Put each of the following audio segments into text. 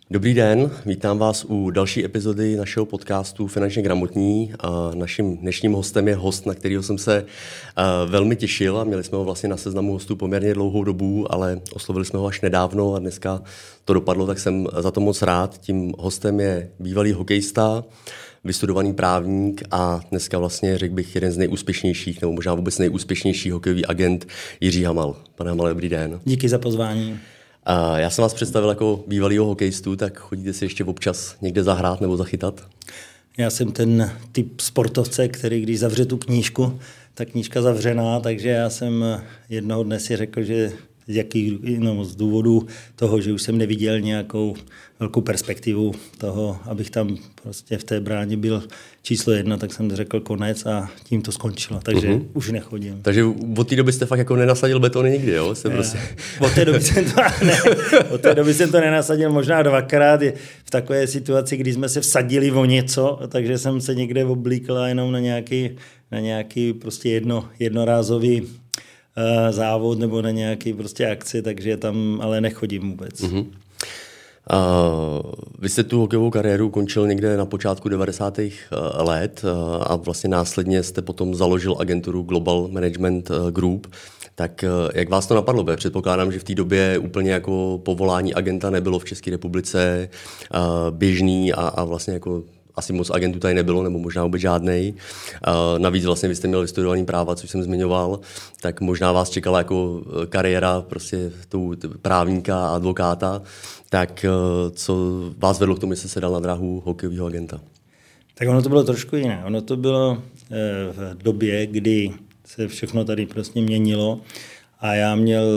Dobrý den, vítám vás u další epizody našeho podcastu Finančně gramotní. Naším dnešním hostem je host, na kterého jsem se velmi těšil a měli jsme ho vlastně na seznamu hostů poměrně dlouhou dobu, ale oslovili jsme ho až nedávno a dneska to dopadlo, tak jsem za to moc rád. Tím hostem je bývalý hokejista, vystudovaný právník a dneska vlastně, řekl bych, jeden z nejúspěšnějších, nebo možná vůbec nejúspěšnější hokejový agent Jiří Hamal. Pane Hamale, dobrý den. Díky za pozvání. Já jsem vás představil jako bývalýho hokejistu, tak chodíte si ještě občas někde zahrát nebo zachytat? Já jsem ten typ sportovce, který když zavře tu knížku, ta knížka zavřená, takže já jsem jednoho dne si řekl, že z důvodu toho, že už jsem neviděl nějakou velkou perspektivu toho, abych tam prostě v té bráně byl číslo 1, tak jsem řekl konec a tím to skončilo, takže už nechodím. Takže od té doby jste fakt jako nenasadil betony nikdy, jo? Od té doby jsem to nenasadil možná dvakrát v takové situaci, kdy jsme se vsadili o něco, takže jsem se někde oblíkl jenom na nějaký prostě jednorázový závod nebo na nějaký prostě akci, takže tam ale nechodím vůbec. Vy jste tu hokejovou kariéru končil někde na počátku 90. let a vlastně následně jste potom založil agenturu Global Management Group. Tak jak vás to napadlo? Předpokládám, že v té době úplně jako povolání agenta nebylo v České republice běžný a vlastně jako asi moc agentů tady nebylo, nebo možná vůbec žádnej. Navíc vlastně vy jste měl vystudovaný práva, což jsem zmiňoval, tak možná vás čekala jako kariéra prostě tou právníka a advokáta. Tak co vás vedlo k tomu, že jste se dal na dráhu hokejového agenta? Tak ono to bylo trošku jiné. Ono to bylo v době, kdy se všechno tady prostě měnilo a já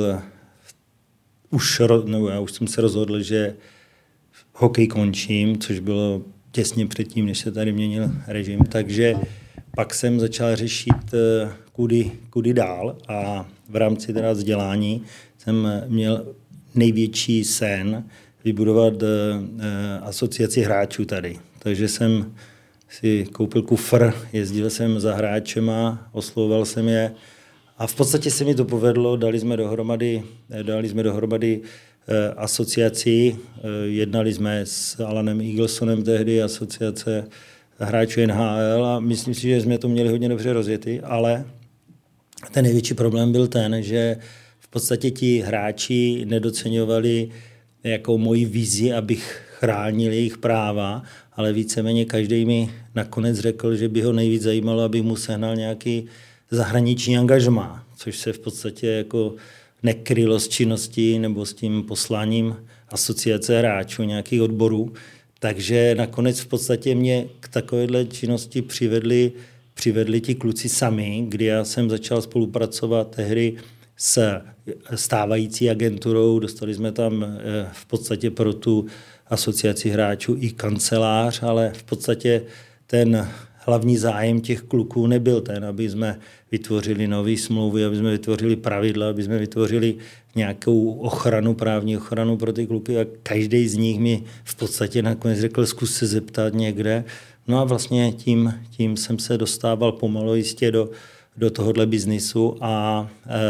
už jsem se rozhodl, že hokej končím, což bylo těsně předtím, než se tady měnil režim, takže pak jsem začal řešit, kudy dál a v rámci teda vzdělání jsem měl největší sen vybudovat asociaci hráčů tady. Takže jsem si koupil kufr, jezdil jsem za hráčema, oslovoval jsem je a v podstatě se mi to povedlo, dali jsme dohromady asociaci, jednali jsme s Alanem Eaglesonem tehdy, asociace hráčů NHL a myslím si, že jsme to měli hodně dobře rozjetý, ale ten největší problém byl ten, že v podstatě ti hráči nedoceňovali jako moji vizi, abych chránil jejich práva, ale víceméně každý mi nakonec řekl, že by ho nejvíc zajímalo, abych mu sehnal nějaký zahraniční angažmá, což se v podstatě jako nekrylo s činností nebo s tím posláním asociace hráčů, nějakých odborů. Takže nakonec v podstatě mě k takovéhle činnosti přivedli ti kluci sami, kdy já jsem začal spolupracovat tehdy s stávající agenturou. Dostali jsme tam v podstatě pro tu asociaci hráčů i kancelář, ale v podstatě ten hlavní zájem těch kluků nebyl ten, aby jsme vytvořili nové smlouvy, aby jsme vytvořili pravidla, aby jsme vytvořili nějakou ochranu, právní ochranu pro ty kluky a každý z nich mi v podstatě nakonec řekl, zkus se zeptat někde. No a vlastně tím jsem se dostával pomalu jistě do tohohle biznisu a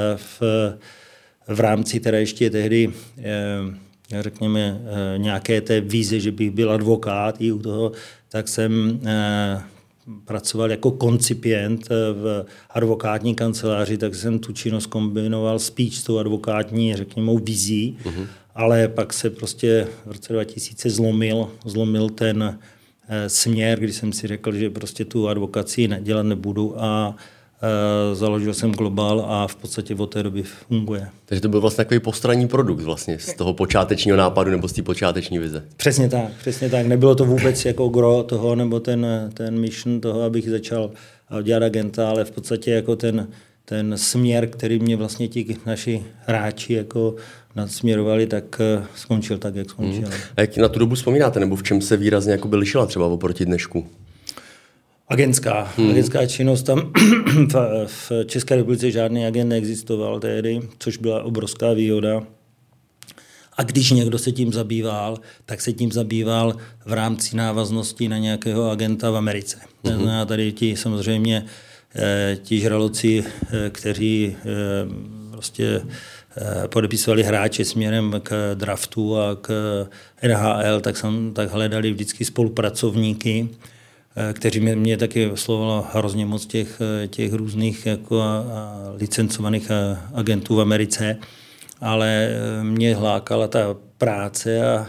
v rámci teda ještě tehdy řekněme nějaké té vize, že bych byl advokát i u toho, tak jsem pracoval jako koncipient v advokátní kanceláři, tak jsem tu činnost kombinoval spíš s tou advokátní, řekněme, vizí, ale pak se prostě v roce 2000 zlomil ten směr, kdy jsem si řekl, že prostě tu advokaci dělat nebudu a založil jsem Global a v podstatě od té doby funguje. Takže to byl vlastně takový postranní produkt vlastně z toho počátečního nápadu nebo z té počáteční vize. Přesně tak. Nebylo to vůbec jako gro toho nebo ten mission toho, abych začal dělat agenta, ale v podstatě jako ten směr, který mě vlastně ti naši hráči jako nasměrovali, tak skončil tak, jak skončil. A jak na tu dobu vzpomínáte, nebo v čem se výrazně jako by lišila třeba oproti dnešku? Agentská činnost, tam v České republice žádný agent neexistoval tehdy, což byla obrovská výhoda. A když někdo se tím zabýval, tak se tím zabýval v rámci návaznosti na nějakého agenta v Americe. A tady ti žraloci, kteří prostě podepisovali hráče směrem k draftu a k NHL, tak hledali vždycky spolupracovníky, kteří mě taky oslovilo hrozně moc těch různých jako licencovaných agentů v Americe, ale mě hlákala ta práce a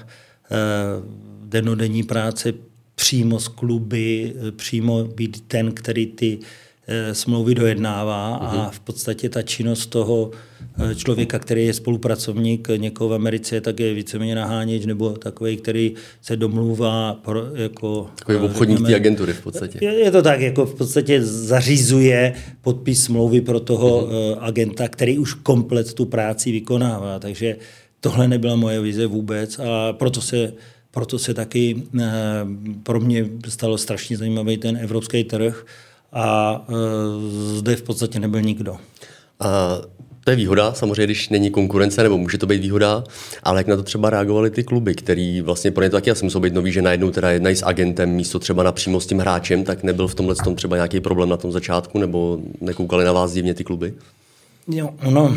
dennodenní práce přímo z kluby, přímo být ten, který ty smlouvy dojednává a v podstatě ta činnost toho člověka, který je spolupracovník někoho v Americe, tak je víceméně naháněč nebo takový, který se domluvá jako... Takový obchodník té agentury v podstatě. Je to tak, jako v podstatě zařizuje podpis smlouvy pro toho agenta, který už komplet tu práci vykonává. Takže tohle nebyla moje vize vůbec a proto se taky pro mě stalo strašně zajímavý ten evropský trh a zde v podstatě nebyl nikdo. A to je výhoda, samozřejmě, když není konkurence, nebo může to být výhoda, ale jak na to třeba reagovali ty kluby, který vlastně pro ně to taky asi musel být nový, že najednou teda jednají s agentem místo třeba napřímo s tím hráčem, tak nebyl v tomhle tom třeba nějaký problém na tom začátku, nebo nekoukali na vás divně ty kluby? Jo, no,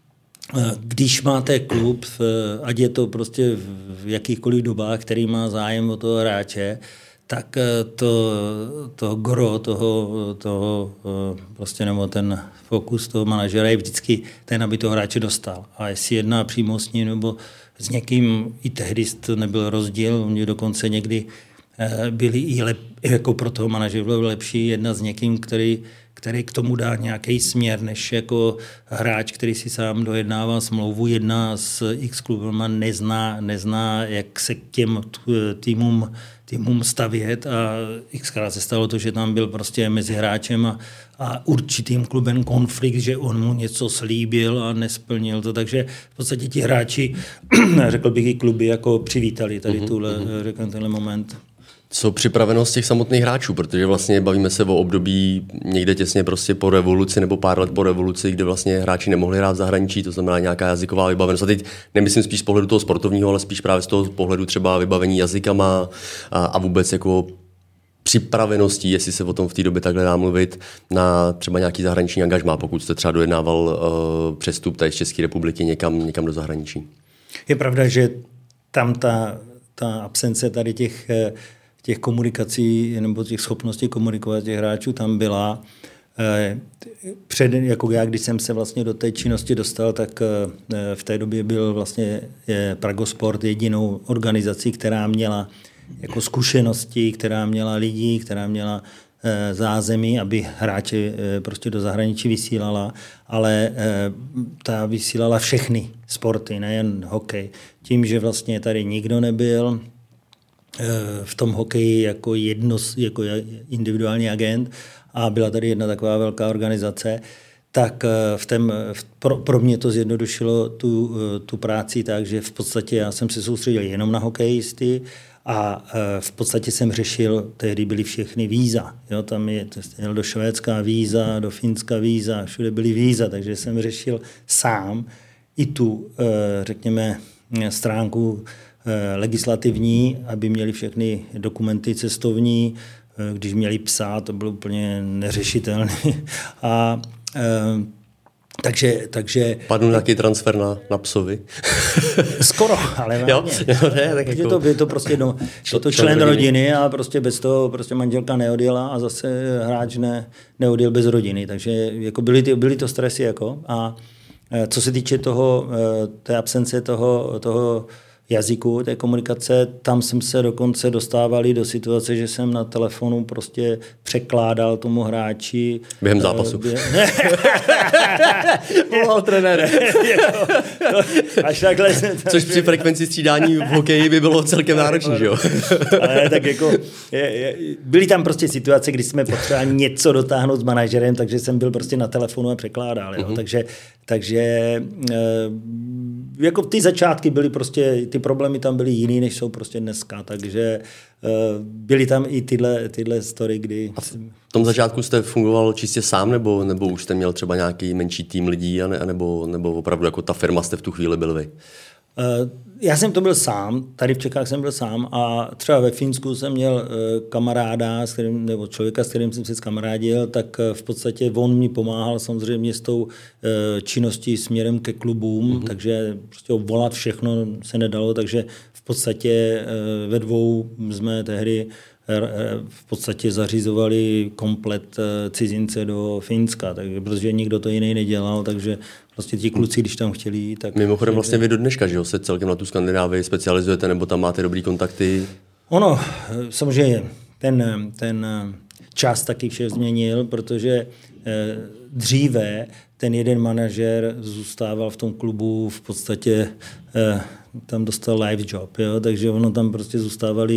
když máte klub, ať je to prostě v jakýchkoliv dobách, který má zájem o toho hráče, tak to gro toho prostě nebo ten fokus toho manažera je vždycky ten, aby toho hráče dostal. A jestli jedná přímo s ním nebo s někým, i tehdy to nebyl rozdíl, mě dokonce někdy byli i jako pro toho manažera bylo lepší jedna s někým, který k tomu dá nějaký směr, než jako hráč, který si sám dojednává smlouvu, jedná s X klubem a nezná, jak se k těm týmům stavět a xkrát se stalo to, že tam byl prostě mezi hráčem a určitým klubem konflikt, že on mu něco slíbil a nesplnil to, takže v podstatě ti hráči, řekl bych i kluby, jako přivítali tady tenhle moment. Co připravenost těch samotných hráčů, protože vlastně bavíme se o období někde těsně prostě po revoluci nebo pár let po revoluci, kde vlastně hráči nemohli hrát v zahraničí, to znamená nějaká jazyková vybavenost. A teď nemyslím spíš z pohledu toho sportovního, ale spíš právě z toho pohledu třeba vybavení jazykama a vůbec jako připraveností, jestli se o tom v té době takhle dá mluvit, na třeba nějaký zahraniční angažmá, pokud jste třeba dojednával přestup tady z České republiky někam do zahraničí. Je pravda, že tam ta absence tady těch komunikací nebo těch schopností komunikovat těch hráčů tam byla. Jako já, když jsem se vlastně do té činnosti dostal, tak v té době byl vlastně Pragosport jedinou organizací, která měla jako zkušenosti, která měla lidi, která měla zázemí, aby hráče prostě do zahraničí vysílala, ale ta vysílala všechny sporty, nejen hokej. Tím, že vlastně tady nikdo nebyl, v tom hokeji jako individuální agent a byla tady jedna taková velká organizace, tak pro mě to zjednodušilo tu práci tak, že v podstatě já jsem se soustředil jenom na hokejisty a v podstatě jsem řešil, tehdy byly všechny víza. Jo, tam jel do Švédska víza, do Finska víza, všude byly víza, takže jsem řešil sám i tu, řekněme, stránku legislativní, aby měli všechny dokumenty cestovní, když měli psa, to bylo úplně neřešitelné. Takže padl nějaký transfer na psovi? Skoro, ale jo, tak jako... je to prostě je to člen rodiny a prostě bez toho prostě manželka neodjela a zase hráč neodjel bez rodiny. Takže jako byly to stresy. Jako. A co se týče té absence toho jazyku, té komunikace, tam jsem se dokonce dostávali do situace, že jsem na telefonu prostě překládal tomu hráči. Během zápasu. Volal trenér. Až takhle. Což při frekvenci střídání v hokeji by bylo celkem náročné, že jo? Ale tak jako, byly tam prostě situace, kdy jsme potřebovali něco dotáhnout s manažerem, takže jsem byl prostě na telefonu a překládal. Jo? Takže jako ty začátky byly prostě, ty problémy tam byly jiný, než jsou prostě dneska, takže byly tam i tyhle story, kdy... A v tom začátku jste fungoval čistě sám, nebo už jste měl třeba nějaký menší tým lidí, nebo opravdu jako ta firma jste v tu chvíli byl vy? Já jsem to byl sám, tady v Čechách jsem byl sám a třeba ve Finsku jsem měl kamaráda, nebo člověka, s kterým jsem se zkamarádil, tak v podstatě on mi pomáhal samozřejmě s tou činností směrem ke klubům, takže prostě volat všechno se nedalo, takže v podstatě ve dvou jsme tehdy v podstatě zařizovali komplet cizince do Finska, takže protože nikdo to jiný nedělal, takže prostě ti kluci, když tam chtěli, tak... Mimochodem vlastně vy do dneška, že jo, se celkem na tu Skandinávii specializujete, nebo tam máte dobrý kontakty? Ono, samozřejmě, ten čas taky vše změnil, protože dříve ten jeden manažer zůstával v tom klubu v podstatě... tam dostal live job, jo? Takže ono tam prostě zůstávali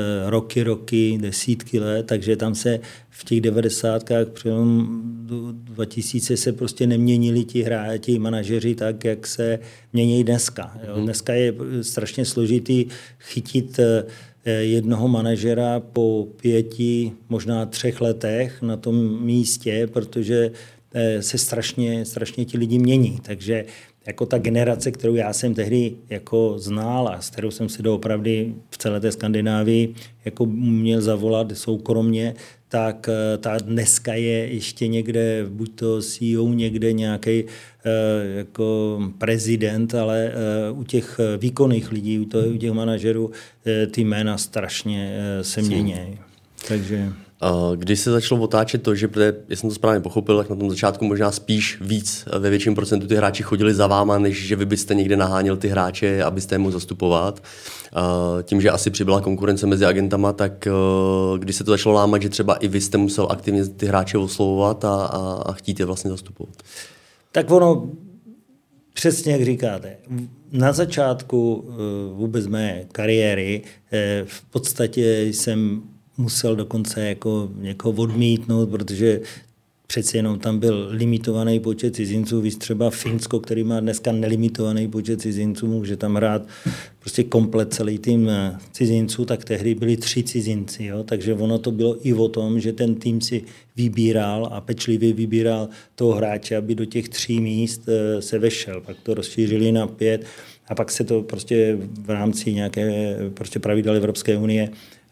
roky, desítky let, takže tam se v těch 90kách přelom 2000 se prostě neměnili ti manažeři tak, jak se mění dneska. Jo? Dneska je strašně složitý chytit jednoho manažera po 5, možná 3 letech na tom místě, protože se strašně ti lidi mění, takže jako ta generace, kterou já jsem tehdy jako znal a s kterou jsem si doopravdy v celé té Skandinávii jako měl zavolat soukromně, tak ta dneska je ještě někde, buď to CEO, někde nějaký jako prezident, ale u těch výkonných lidí, u těch manažerů, ty jména strašně se mění. Takže... Když se začalo otáčet to, že, jestli jsem to správně pochopil, tak na tom začátku možná spíš víc ve větším procentu ty hráči chodili za váma, než že vy byste někde nahánil ty hráče, abyste je mohli zastupovat. Tím, že asi přibyla konkurence mezi agentama, tak když se to začalo lámat, že třeba i vy jste musel aktivně ty hráče oslovovat a chtít je vlastně zastupovat. Tak ono, přesně jak říkáte, na začátku vůbec mé kariéry v podstatě jsem musel dokonce jako někoho odmítnout, protože přeci jenom tam byl limitovaný počet cizinců, víc třeba Finsko, který má dneska nelimitovaný počet cizinců, může tam hrát prostě komplet celý tým cizinců, tak tehdy byli 3 cizinci, jo? Takže ono to bylo i o tom, že ten tým si vybíral a pečlivě vybíral toho hráče, aby do těch 3 míst se vešel. Pak to rozšířili na 5 a pak se to prostě v rámci nějaké prostě pravidel Evropské unie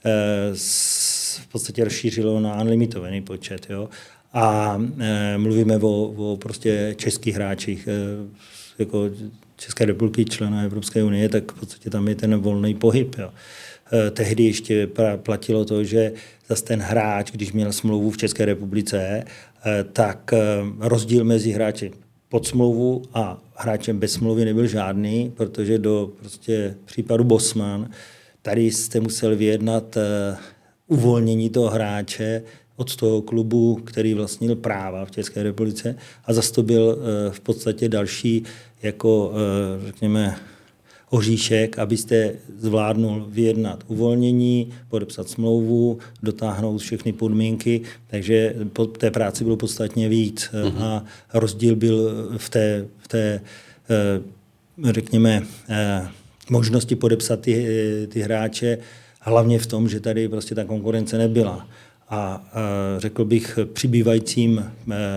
v podstatě rozšířilo na unlimitovaný počet. Jo? A mluvíme o prostě českých hráčích, jako České republiky, člena Evropské unie, tak v podstatě tam je ten volný pohyb. Jo? Tehdy ještě platilo to, že zase ten hráč, když měl smlouvu v České republice, tak rozdíl mezi hráči pod smlouvu a hráčem bez smlouvy nebyl žádný, protože do prostě případu Bosman tady jste musel vyjednat uvolnění toho hráče od toho klubu, který vlastnil práva v České republice a zase to byl v podstatě další jako, řekněme, oříšek, abyste zvládnul vyjednat uvolnění, podepsat smlouvu, dotáhnout všechny podmínky, takže po té práci bylo podstatně víc a rozdíl byl v té řekněme, možnosti podepsat ty hráče, hlavně v tom, že tady prostě ta konkurence nebyla. A řekl bych, přibývajícím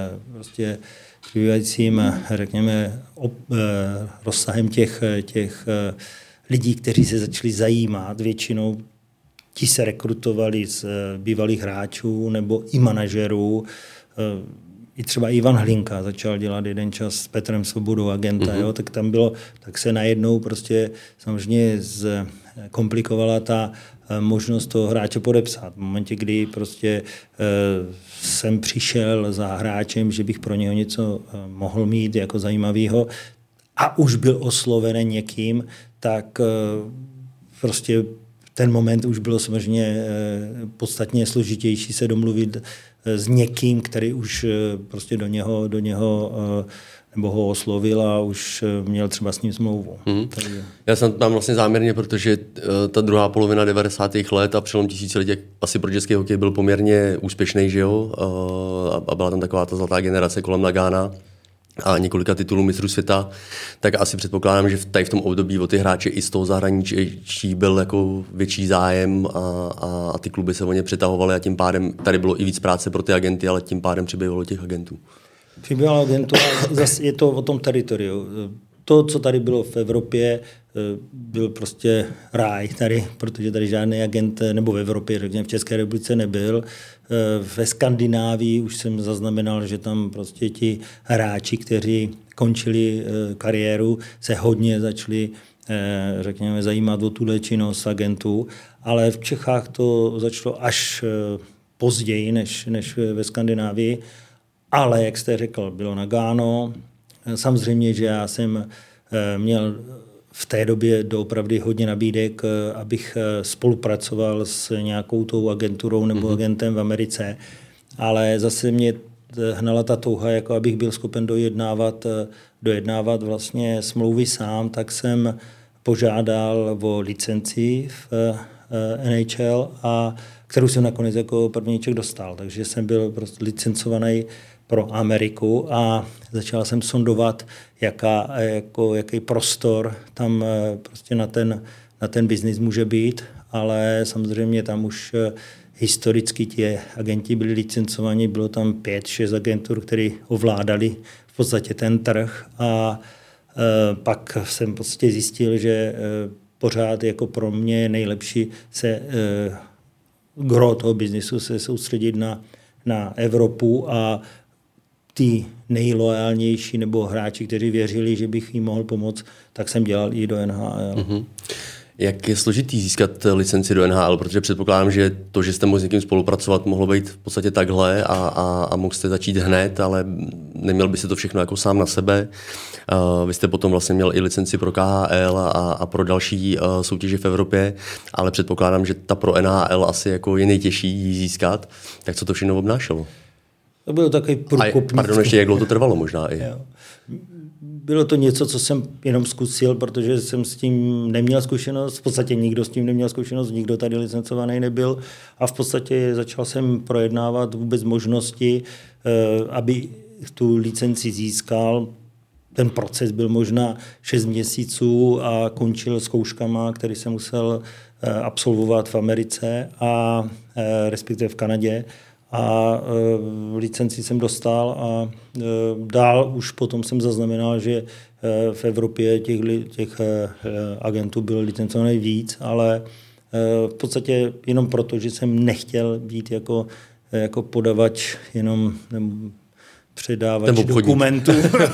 řekněme, rozsahem těch lidí, kteří se začali zajímat, většinou ti se rekrutovali z bývalých hráčů nebo i manažerů. I třeba Ivan Hlinka začal dělat jeden čas s Petrem Svobodou agenta, jo, tak tam bylo, tak se najednou prostě samozřejmě komplikovala ta možnost toho hráče podepsat. V momentě, kdy prostě jsem přišel za hráčem, že bych pro něho něco mohl mít jako zajímavého a už byl osloven někým, tak prostě ten moment už bylo samozřejmě podstatně složitější se domluvit s někým, který už prostě do něho nebo ho oslovil a už měl třeba s ním smlouvu. Já jsem tam vlastně záměrně, protože ta druhá polovina 90. let a přelom tisíciletí asi pro český hokej byl poměrně úspěšný, že jo? A byla tam taková ta zlatá generace kolem Nagana a několika titulů mistrů světa, tak asi předpokládám, že tady v tom období o ty hráče i z toho zahraničí byl jako větší zájem a ty kluby se o ně přetahovaly a tím pádem tady bylo i víc práce pro ty agenty, ale tím pádem přibývalo těch agentů. Přibývalo agentů a zase je to o tom teritoriu. to, co tady bylo v Evropě, byl prostě ráj tady, protože tady žádný agent, nebo v Evropě, řekněme v České republice nebyl. Ve Skandinávii už jsem zaznamenal, že tam prostě ti hráči, kteří končili kariéru, se hodně začali, řekněme, zajímat o tuhle činnost agentů, ale v Čechách to začalo až později než ve Skandinávii. Ale, jak jste řekl, bylo Nagano. Samozřejmě, že já jsem měl v té době doopravdy hodně nabídek, abych spolupracoval s nějakou tou agenturou nebo agentem v Americe, ale zase mě hnala ta touha, jako abych byl schopen dojednávat vlastně smlouvy sám, tak jsem požádal o licenci v NHL, a kterou jsem nakonec jako prvníček dostal. Takže jsem byl prostě licencovaný pro Ameriku a začal jsem sondovat, jaký prostor tam prostě na ten biznis může být, ale samozřejmě tam už historicky ti agenti byli licencovaní, bylo tam 5-6 agentur, které ovládali v podstatě ten trh, a pak jsem prostě zjistil, že pořád jako pro mě je nejlepší se gro toho biznisu se soustředit na Evropu, a ty nejloajálnější nebo hráči, kteří věřili, že bych jim mohl pomoct, tak jsem dělal i do NHL. Mm-hmm. Jak je složitý získat licenci do NHL? Protože předpokládám, že to, že jste mohl s někým spolupracovat, mohlo být v podstatě takhle a mohl jste začít hned, ale neměl by se to všechno jako sám na sebe. Vy jste potom vlastně měl i licenci pro KHL a pro další soutěže v Evropě, ale předpokládám, že ta pro NHL asi jako je nejtěžší ji získat. Tak co to všechno obnášelo? To bylo takový průkopník. Pardon, ještě jak dlouho to trvalo možná i? Jo. Bylo to něco, co jsem jenom zkusil, protože jsem s tím neměl zkušenost, v podstatě nikdo s tím neměl zkušenost, nikdo tady licencovaný nebyl, a v podstatě začal jsem projednávat vůbec možnosti, aby tu licenci získal. Ten proces byl možná 6 měsíců a končil zkouškama, který jsem musel absolvovat v Americe a respektive v Kanadě. A licenci jsem dostal a dál už potom jsem zaznamenal, že v Evropě těch agentů bylo licencovaných víc, ale v podstatě jenom proto, že jsem nechtěl být jako podavač, jenom předávač dokumentů,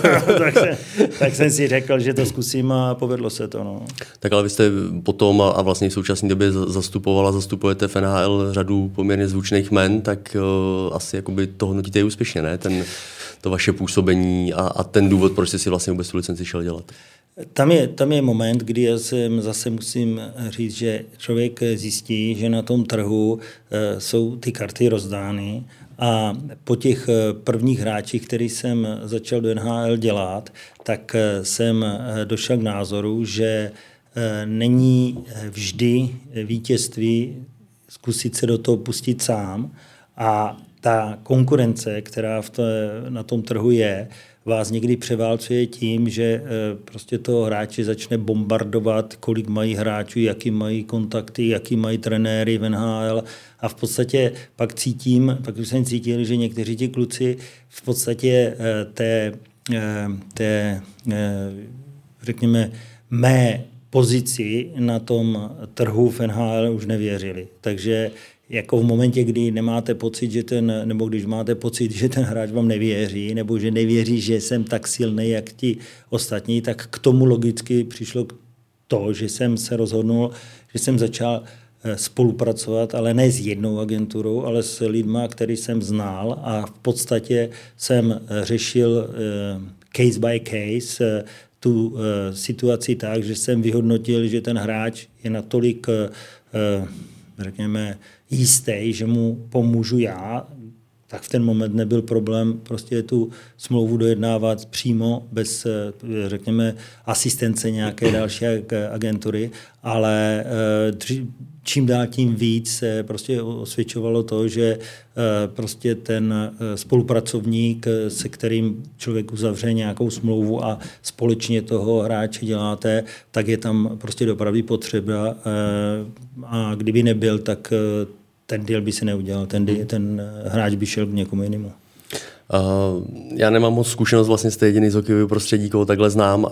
tak jsem si řekl, že to zkusím, a povedlo se to. No. Tak ale vy jste potom a vlastně v současné době zastupujete v NHL řadu poměrně zvučných jmen, tak asi jakoby to hodnotíte úspěšně, ne? To vaše působení a ten důvod, proč jste si vlastně vůbec tu licenci šel dělat. Tam je moment, kdy já zase musím říct, že člověk zjistí, že na tom trhu jsou ty karty rozdány, a po těch prvních hráčích, který jsem začal do NHL dělat, tak jsem došel k názoru, že není vždy vítězství zkusit se do toho pustit sám, a ta konkurence, která na tom trhu je, vás někdy převálcuje tím, že prostě toho hráči začne bombardovat, kolik mají hráčů, jaký mají kontakty, jaký mají trenéry v NHL, a v podstatě pak už jsem cítil, že někteří ti kluci v podstatě řekněme, mé pozici na tom trhu v NHL už nevěřili. Takže jako v momentě, kdy nemáte pocit, nebo když máte pocit, že ten hráč vám nevěří, nebo že nevěří, že jsem tak silný, jak ti ostatní, tak k tomu logicky přišlo to, že jsem se rozhodnul, že jsem začal spolupracovat, ale ne s jednou agenturou, ale s lidma, který jsem znal, a v podstatě jsem řešil case by case tu situaci tak, že jsem vyhodnotil, že ten hráč je natolik, řekněme, jistý, že mu pomůžu já, tak v ten moment nebyl problém prostě tu smlouvu dojednávat přímo bez, řekněme, asistence nějaké další agentury, ale čím dál tím víc se prostě osvědčovalo to, že prostě ten spolupracovník, se kterým člověk uzavře nějakou smlouvu a společně toho hráče děláte, tak je tam prostě opravdu potřeba, a kdyby nebyl, tak ten deal by se neudělal, ten hráč by šel k někomu jinému. Já nemám moc zkušenost, vlastně jste jediný z hokejového prostředí, koho takhle znám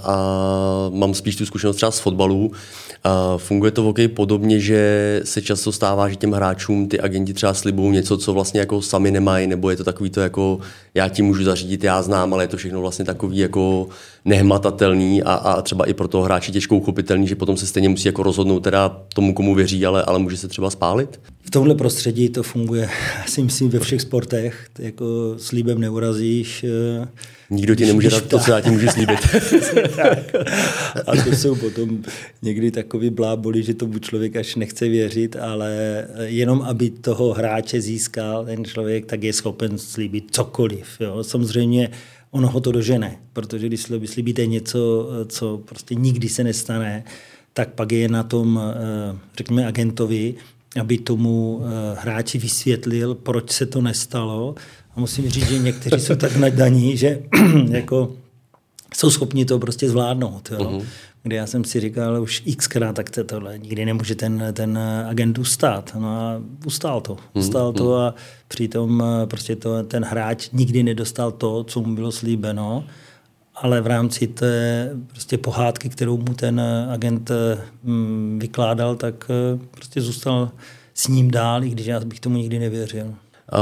a mám spíš tu zkušenost třeba z fotbalu. Funguje to v hokeji podobně, že se často stává, že těm hráčům ty agenti třeba slibují něco, co vlastně jako sami nemají, nebo je to takový to jako já ti můžu zařídit, já znám, ale je to všechno vlastně takový jako nehmatatelný a třeba i pro toho hráče těžko uchopitelný, že potom se stejně musí jako rozhodnout teda tomu, komu věří, ale může se třeba spálit? V tomhle prostředí to funguje, asi myslím, ve všech sportech. Jako slíbem neurazíš. Nikdo ti nemůže dát to, co já ti můžu slíbit. Tak. A to jsou potom někdy takový bláboli, že tomu člověk až nechce věřit, ale jenom aby toho hráče získal ten člověk, tak je schopen slíbit cokoliv. Jo. Samozřejmě ono ho to dožene, protože když slíbíte něco, co prostě nikdy se nestane, tak pak je na tom, řekněme, agentovi, aby tomu hráči vysvětlil, proč se to nestalo. A musím říct, že někteří jsou tak nadaní, že jako jsou schopni to prostě zvládnout. Jo? Kde já jsem si říkal už xkrát, tak tohle nikdy nemůže ten agent ustát. No a ustál to a přitom prostě ten hráč nikdy nedostal to, co mu bylo slíbeno, ale v rámci té prostě pohádky, kterou mu ten agent vykládal, tak prostě zůstal s ním dál, i když já bych tomu nikdy nevěřil.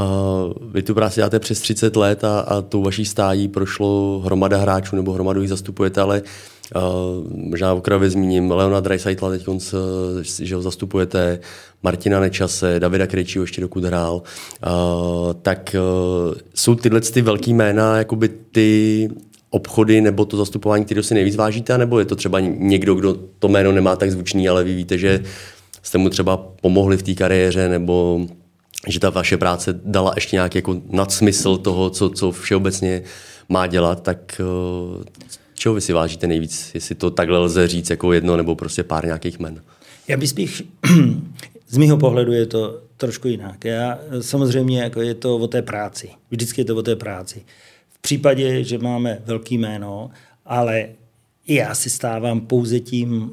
Vy tu práci děláte přes 30 let a tou vaší stájí prošlo hromada hráčů nebo hromadu jich zastupujete, ale možná okrajově zmíním Leona Dreisaitla teď, že ho zastupujete, Martina Nečase, Davida Krejčího ještě dokud hrál. Tak jsou tyhle ty velký jména jakoby ty obchody nebo to zastupování, které si nejvíc vážíte, nebo je to třeba někdo, kdo to jméno nemá tak zvučný, ale vy víte, že jste mu třeba pomohli v té kariéře, nebo že ta vaše práce dala ještě nějaký jako nadsmysl toho, co všeobecně má dělat, tak čeho vy si vážíte nejvíc? Jestli to takhle lze říct jako jedno nebo prostě pár nějakých jmen? Já bych spíš, z mýho pohledu je to trošku jinak. Samozřejmě jako je to o té práci. Vždycky je to o té práci. V případě, že máme velký jméno, ale i já si stávám pouze tím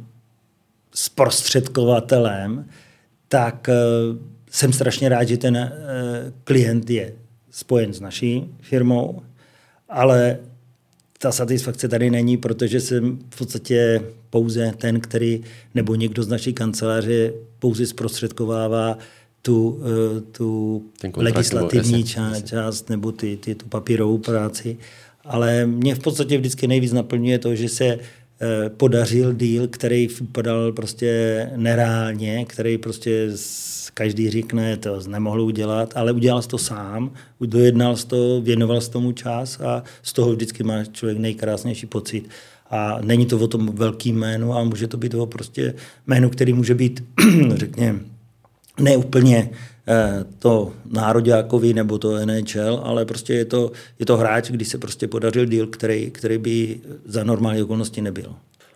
zprostředkovatelem, tak jsem strašně rád, že ten klient je spojen s naší firmou, ale ta satisfakce tady není, protože jsem v podstatě pouze ten, který, nebo někdo z naší kanceláře pouze zprostředkovává tu legislativní část nebo tu papírovou práci. Ale mě v podstatě vždycky nejvíc naplňuje to, že se podařil deal, který vypadal prostě nereálně, který prostě každý řekne, to nemohl udělat, ale udělal jsi to sám, dojednal jsi to, věnoval jsi tomu čas a z toho vždycky má člověk nejkrásnější pocit. A není to o tom velkým jménu, ale může to být o prostě jménu, který může být, řekněme, ne úplně to nároďákovi nebo to NHL, ale prostě je to hráč, když se prostě podařil deal, který by za normální okolnosti nebyl.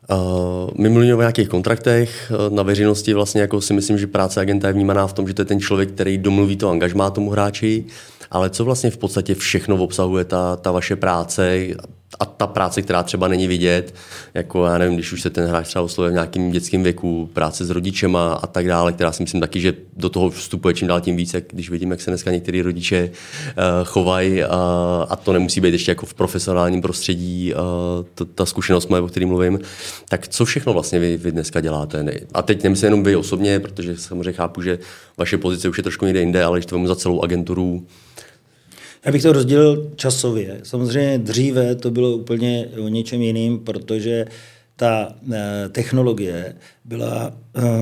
My mluvíme o nějakých kontraktech. Na veřejnosti vlastně jako si myslím, že práce agenta je vnímaná v tom, že to je ten člověk, který domluví to angažmá tomu hráči, ale co vlastně v podstatě všechno obsahuje ta vaše práce a ta práce, která třeba není vidět, jako já nevím, když už se ten hráč třeba oslovuje v nějakém dětském věku, práce s rodičema a tak dále, která si myslím taky, že do toho vstupuje čím dál tím víc, když vidím, jak se dneska některý rodiče chovají a to nemusí být ještě jako v profesionálním prostředí, ta zkušenost moje, o který mluvím. Tak co všechno vlastně vy dneska děláte? A teď nemyslím jenom vy osobně, protože samozřejmě chápu, že vaše pozice už je trošku někde jinde, ale když to vemu za celou agenturu. Já bych to rozdělil časově. Samozřejmě dříve to bylo úplně o něčem jiným, protože ta technologie byla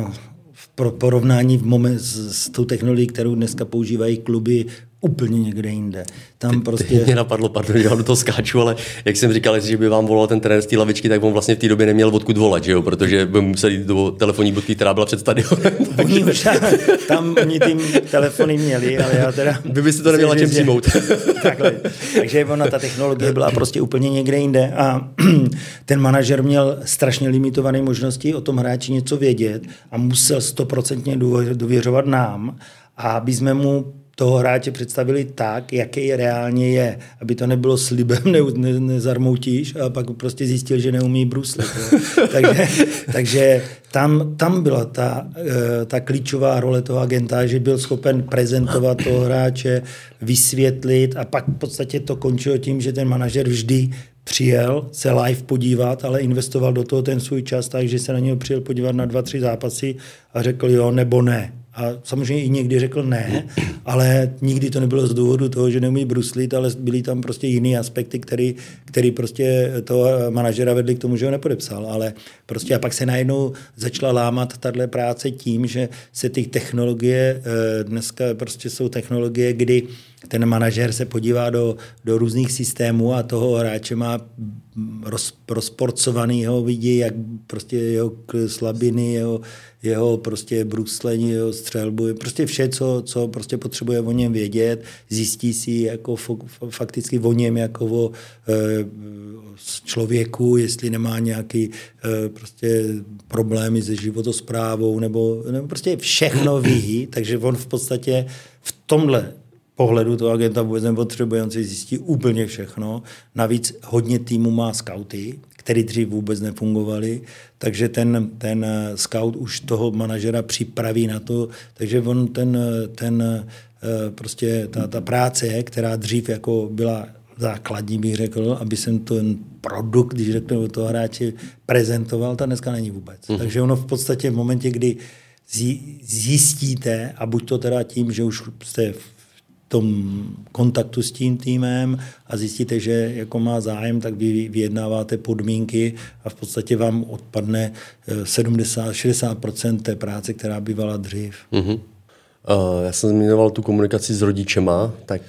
v porovnání s tou technologií, kterou dneska používají kluby, úplně někde jinde. Tam prostě... Mě napadlo, pardon, že vám do toho skáču, ale jak jsem říkal, že by vám volal ten trenér z té lavičky, tak on vlastně v té době neměl odkud volat, že jo? Protože by musel jít do telefonní budky, která byla před stadionem. Oni už tam oni ty telefony měli, ale já teda... Vy byste to neměl na čem přijmout. Takhle. Takže ona, ta technologie byla prostě úplně někde jinde a ten manažer měl strašně limitované možnosti o tom hráči něco vědět a musel 100% dověřovat nám, a aby jsme mu toho hráče představili tak, jaký reálně je, aby to nebylo slibem, nezarmoutíš a pak prostě zjistil, že neumí bruslit. takže tam byla ta klíčová role toho agenta, že byl schopen prezentovat toho hráče, vysvětlit a pak v podstatě to končilo tím, že ten manažer vždy přijel se live podívat, ale investoval do toho ten svůj čas, takže se na něho přijel podívat na 2-3 zápasy a řekl jo nebo ne. A samozřejmě i někdy řekl ne, ale nikdy to nebylo z důvodu toho, že neumí bruslit, ale byly tam prostě jiné aspekty, který prostě toho manažera vedli k tomu, že ho nepodepsal. Ale prostě a pak se najednou začala lámat tato práce tím, že se ty technologie, dneska prostě jsou technologie, kdy ten manažer se podívá do různých systémů a toho hráče má rozporcovanýho, vidí, jak prostě jeho slabiny, jeho prostě bruslení, jeho střelbu, prostě vše, co prostě potřebuje o něm vědět, zjistí si jako fakticky o něm jako o člověku, jestli nemá nějaký prostě problémy se životosprávou, nebo prostě všechno ví, takže on v podstatě v tomhle pohledu toho agenta vůbec nepotřebuje, on si zjistí úplně všechno. Navíc hodně týmu má skauty, který dřív vůbec nefungovali, takže ten scout už toho manažera připraví na to, takže on prostě ta práce, která dřív jako byla základní, bych řekl, aby jsem ten produkt, když řeknu toho hráče, prezentoval, ta dneska není vůbec. Takže ono v podstatě v momentě, kdy zjistíte, a buď to teda tím, že už jste v tom kontaktu s tím týmem a zjistíte, že jako má zájem, tak vy vyjednáváte podmínky a v podstatě vám odpadne 70-60% té práce, která bývala dřív. Já jsem zmiňoval tu komunikaci s rodičema, tak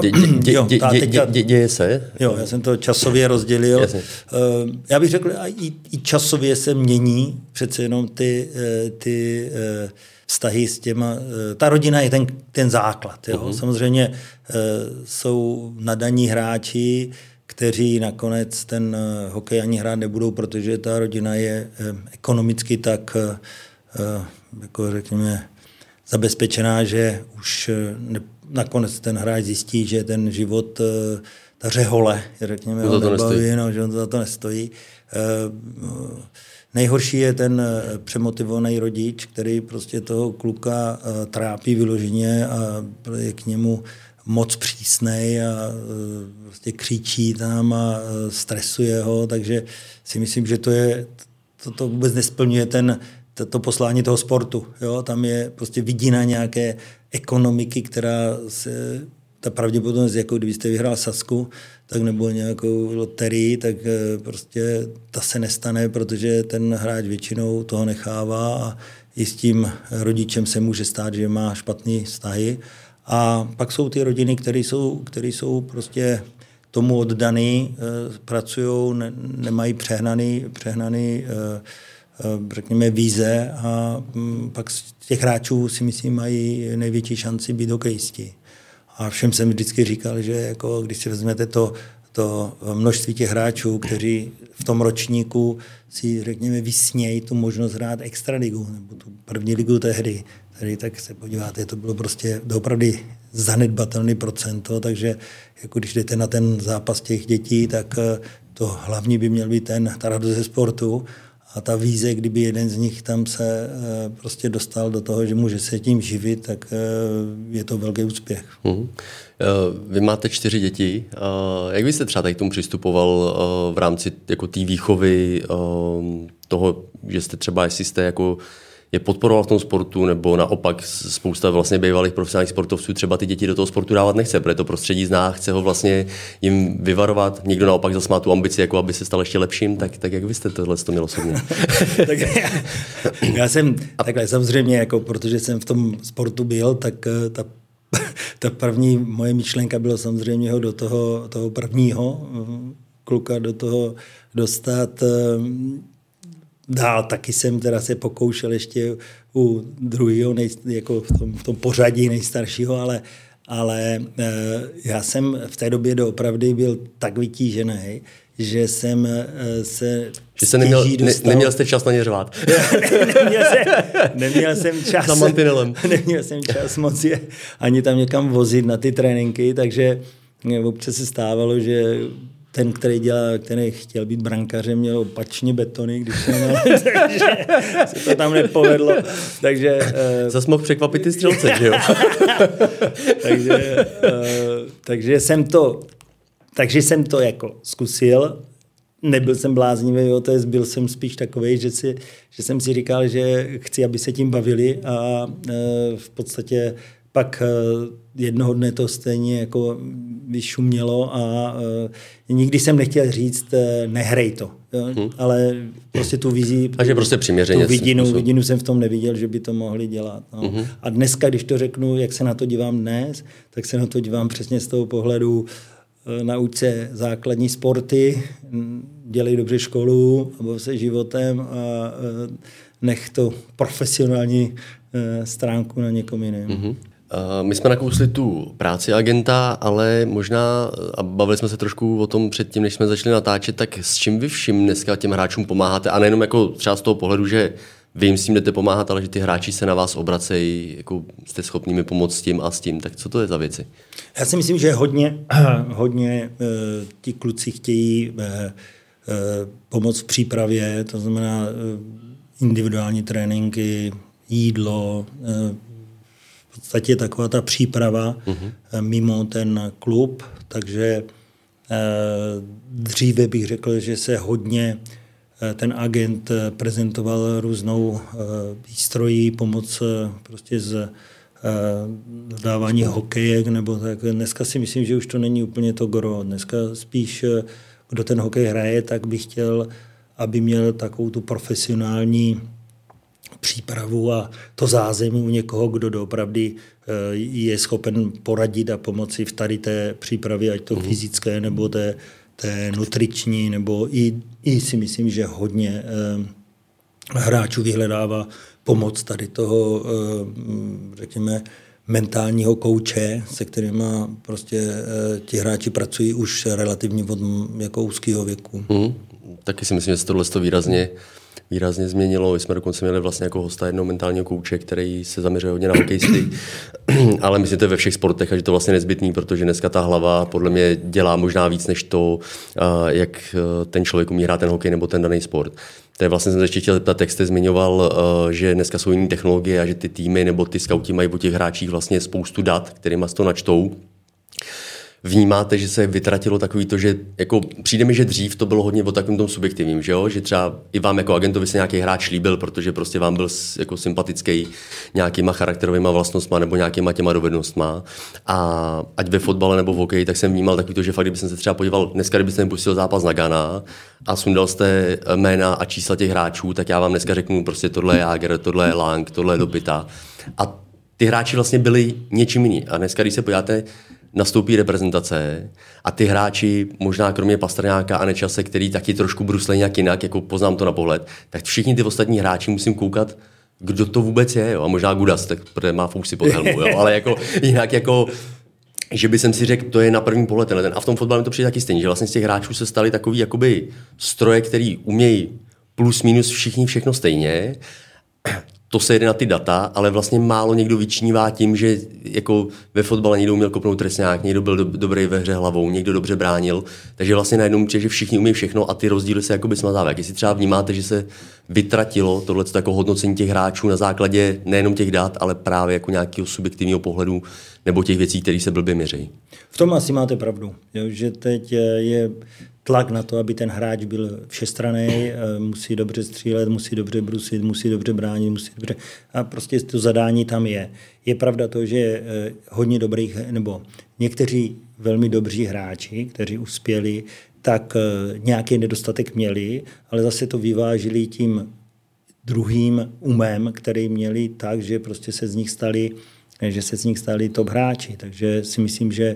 děje se? Jo, já jsem to časově rozdělil. Já bych řekl, i časově se mění přece jenom ty vztahy s těma. Ta rodina je ten základ. Jo? Samozřejmě jsou nadaní hráči, kteří nakonec ten hokej ani hrát nebudou, protože ta rodina je ekonomicky tak, jako řekněme, zabezpečená, že už nakonec ten hráč zjistí, že ten život, ta řehole, řekněme, ho nebaví, že on za to nestojí. Nejhorší je ten přemotivovaný rodič, který prostě toho kluka trápí vyloženě a je k němu moc přísnej a prostě křičí tam a stresuje ho, takže si myslím, že to vůbec nesplňuje to poslání toho sportu. Jo? Tam je prostě vidina nějaké ekonomiky, která ta pravděpodobnost, jako kdybyste vyhrál Sazku, tak nebo nějakou loterii, tak prostě ta se nestane, protože ten hráč většinou toho nechává a i s tím rodičem se může stát, že má špatný vztahy. A pak jsou ty rodiny, které jsou prostě tomu oddaný, pracují, nemají přehnaný řekněme víze a pak z těch hráčů si myslím mají největší šanci být hokejisti. A všem jsem vždycky říkal, že jako když si vezmete to množství těch hráčů, kteří v tom ročníku si řekněme vysnějí tu možnost hrát extraligu nebo tu první ligu tehdy, tak se podíváte, to bylo prostě doopravdy zanedbatelný procento, takže jako když jdete na ten zápas těch dětí, tak to hlavní by měl být ta radost ze sportu. A ta víze, kdyby jeden z nich tam se prostě dostal do toho, že může se tím živit, tak je to velký úspěch. Vy máte 4 děti. Jak byste třeba tady k tomu přistupoval v rámci jako té výchovy toho, že jste třeba, jestli jste jako je podporoval v tom sportu, nebo naopak spousta vlastně bývalých profesionálních sportovců třeba ty děti do toho sportu dávat nechce, protože to prostředí zná, chce ho vlastně jim vyvarovat. Někdo naopak zase má tu ambici, jako aby se stal ještě lepším, tak jak byste tohle to měl osobně? Tak já jsem takhle samozřejmě, jako, protože jsem v tom sportu byl, tak ta první moje myšlenka byla samozřejmě ho do toho prvního kluka do toho dostat. Dál taky jsem teda se pokoušel ještě u druhého, jako v tom pořadí nejstaršího, ale já jsem v té době doopravdy byl tak vytížený, že jsem se... Že se neměl jste čas na ně řvát. neměl jsem čas. Za mantinelem. Neměl jsem čas moc je ani tam někam vozit na ty tréninky, takže občas se stávalo, že ten, který chtěl být brankařem, měl opačně betony, když jsem takže se to tam nepovedlo. Takže... Zas mohl překvapit ty střelce, že jo? takže jsem to jako zkusil. Nebyl jsem bláznivý otec, byl jsem spíš takovej, že jsem si říkal, že chci, aby se tím bavili a v podstatě pak jednoho dne to stejně jako vyšumělo a nikdy jsem nechtěl říct nehrej to, ale prostě tu vizi, takže prostě přiměřeně, tu vidinu jsem v tom neviděl, že by to mohli dělat. No. A dneska, když to řeknu, jak se na to dívám dnes, tak se na to dívám přesně z toho pohledu nauč se základní sporty, dělej dobře školu a bav se životem a nech to profesionální stránku na někom jiném. My jsme nakousli tu práci agenta, ale možná, a bavili jsme se trošku o tom předtím, než jsme začali natáčet, tak s čím vy vším dneska těm hráčům pomáháte? A nejenom jako třeba z toho pohledu, že vy jim s tím jdete pomáhat, ale že ty hráči se na vás obracejí, jako jste schopní mi pomoct s tím a s tím. Tak co to je za věci? Já si myslím, že hodně ti kluci chtějí pomoc v přípravě, to znamená individuální tréninky, jídlo, v podstatě taková ta příprava mimo ten klub, takže dříve bych řekl, že se hodně ten agent prezentoval různou výstrojí, pomoc prostě z dávání hokejek nebo tak. Dneska si myslím, že už to není úplně to gro. Dneska spíš, kdo ten hokej hraje, tak bych chtěl, aby měl takovou tu profesionální přípravu a to zázemí u někoho, kdo doopravdy je schopen poradit a pomoci v tady té přípravě, ať to fyzické nebo té nutriční, nebo i si myslím, že hodně hráčů vyhledává pomoc tady toho, řekněme, mentálního kouče, se kterýma prostě ti hráči pracují už relativně od jako úzkého věku. Taky si myslím, že se tohle výrazně změnilo. My jsme dokonce měli vlastně jako hosta jednoho mentálního kouče, který se zaměřuje hodně na hokejisty, ale myslím, že to je ve všech sportech a že to vlastně nezbytný, protože dneska ta hlava podle mě dělá možná víc než to, jak ten člověk umí hrát ten hokej nebo ten daný sport. To je vlastně, jsem se ještě chtěl zeptat, jak jste zmiňoval, že dneska jsou jiné technologie a že ty týmy nebo ty skauti mají o těch hráčích vlastně spoustu dat, kterýma se to načtou. Vnímáte, že se vytratilo takový to, že jako přijde mi, že dřív to bylo hodně o takovém tom subjektivním, že jo? Že třeba i vám jako agentovi se nějaký hráč líbil, protože prostě vám byl jako sympatický nějakýma charakterovýma vlastnostma nebo nějakýma těma dovednostma. A ať ve fotbale nebo v hokeji, tak jsem vnímal takový to, že fakt, kdyby jsem se třeba podíval dneska, kdybyste mi pustil zápas na Ghana a sundal jste jména a čísla těch hráčů, tak já vám dneska řeknu prostě tohle je Jágr, tohle je Lang, tohle je Lopita. A ty hráči vlastně byli něčím jiný. A dneska, když se podíváte, nastoupí reprezentace a ty hráči, možná kromě Pastrňáka a Nečase, který taky trošku bruslej nějak jinak, jako poznám to na pohled, tak všichni ty ostatní hráči musím koukat, kdo to vůbec je, jo? A možná Gudas, tak protože má fousy pod helmou, jo? Ale jako jinak jako, že by jsem si řekl, to je na první pohled ten. A v tom fotbalu to přijde taky stejně, že vlastně z těch hráčů se stali takový jakoby stroje, který umějí plus minus všichni všechno stejně. To se jede na ty data, ale vlastně málo někdo vyčnívá tím, že jako ve fotbale někdo uměl kopnout trestňák, někdo byl dobrý ve hře hlavou, někdo dobře bránil, takže vlastně najednou přijde, že všichni umí všechno a ty rozdíly se jakoby smazávají. Jestli třeba vnímáte, že se vytratilo tohleto jako hodnocení těch hráčů na základě nejenom těch dat, ale právě jako nějakého subjektivního pohledu nebo těch věcí, které se blbě měří. V tom asi máte pravdu, jo, že teď je tlak na to, aby ten hráč byl všestranný, musí dobře střílet, musí dobře brusit, musí dobře bránit, musí dobře... A prostě to zadání tam je. Je pravda to, že hodně dobrých, nebo někteří velmi dobří hráči, kteří uspěli, tak nějaký nedostatek měli, ale zase to vyvážili tím druhým umem, který měli tak, že prostě se z nich stali top hráči. Takže si myslím, že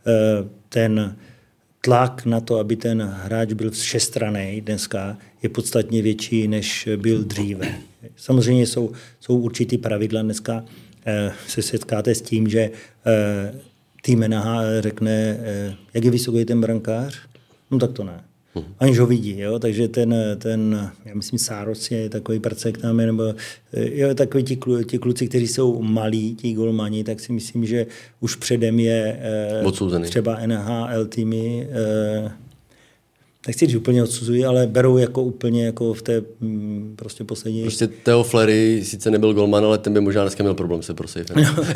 ten tlak na to, aby ten hráč byl všestranný dneska, je podstatně větší, než byl dříve. Samozřejmě jsou určitý pravidla. Dneska se setkáte s tím, že tým NHL řekne, jak je vysoký ten brankář, no tak to ne. Aniž ho vidí, jo? Takže ten, já myslím, Sáros je takový prcek tam, nebo jo, takový ti kluci, kteří jsou malí, ti golmani, tak si myslím, že už předem je třeba NHL týmy, nechci říct úplně odsuzují, ale berou jako úplně jako v té prostě poslední... Prostě Theo Fleury sice nebyl golman, ale ten by možná dneska měl problém se prosejit.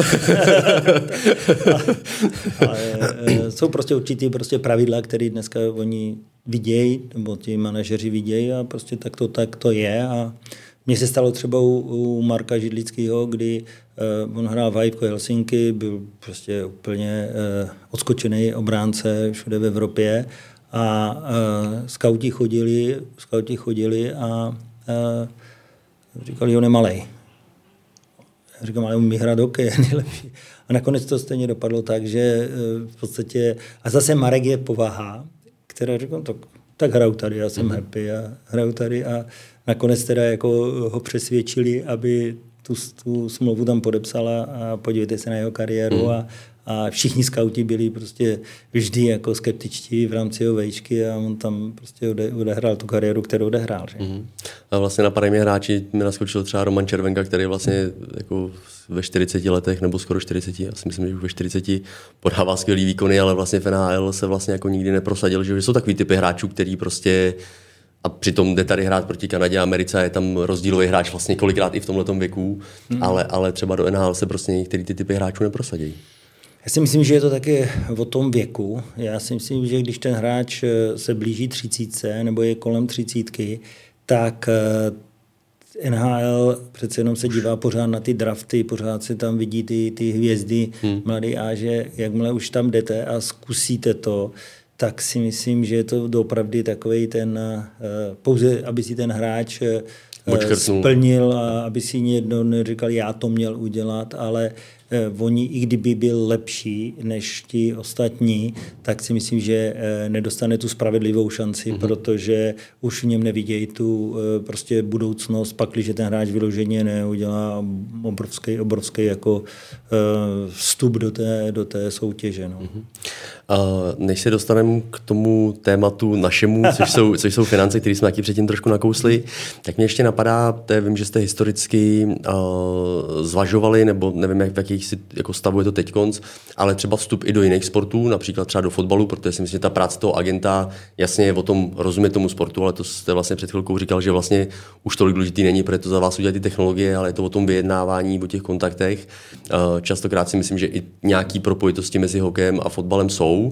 Jsou prostě určitý prostě pravidla, které dneska oni vidějí, nebo ti manažeři vidějí a prostě tak to je. A mně se stalo třeba u Marka Židlického, kdy on hrál v Haifko Helsinki, byl prostě úplně odskočený obránce všude v Evropě. A skauti chodili a říkali, on je malej. Já říkám, ale umí hrát hokej, je nejlepší. A nakonec to stejně dopadlo tak, že v podstatě... A zase Marek je povaha, která říkám, tak hraju tady, já jsem happy a hraju tady. A nakonec teda jako ho přesvědčili, aby tu smlouvu tam podepsala a podívejte se na jeho kariéru a všichni skauti byli prostě vždy jako skeptičtí v rámci jeho vejšky a on tam prostě odehrál tu kariéru, kterou odehrál. Že? A vlastně napadají mě hráči, mi naskočil třeba Roman Červenka, který vlastně jako ve 40 letech, nebo skoro 40, já si myslím, že už ve 40 podává skvělý výkony, ale vlastně v NHL se vlastně jako nikdy neprosadil, že jsou takový typy hráčů, který prostě a přitom jde tady hrát proti Kanadě a Americe, je tam rozdílový hráč vlastně kolikrát i v tomhletom věku, ale třeba do NHL se prostě některý ty typy hráčů neprosadí. Já si myslím, že je to taky o tom věku. Já si myslím, že když ten hráč se blíží 30 nebo je kolem 30, tak NHL přece jenom se dívá pořád na ty drafty, pořád se tam vidí ty hvězdy mladý a že jakmile už tam jdete a zkusíte to, tak si myslím, že je to doopravdy takovej ten, pouze aby si ten hráč splnil a aby si jedno neříkal, já to měl udělat, ale oni, i kdyby byl lepší než ti ostatní, tak si myslím, že nedostane tu spravedlivou šanci, protože už v něm nevidějí tu prostě budoucnost, pakliže ten hráč vyloženě neudělá obrovský jako vstup do té soutěže. No. Než se dostaneme k tomu tématu našemu, což jsou finance, které jsme taky předtím trošku nakousli, tak mě ještě napadá, vím, že jste historicky zvažovali, nebo nevím, v jakých jako stavu je to teďkonc, ale třeba vstup i do jiných sportů, například třeba do fotbalu, protože si myslím, že ta práce toho agenta jasně je o tom rozumět tomu sportu, ale to jste vlastně před chvilkou říkal, že vlastně už tolik důležitý není, protože to za vás udělat ty technologie, ale je to o tom vyjednávání, o těch kontaktech. Častokrát si myslím, že i nějaký propojitosti mezi hokejem a fotbalem jsou.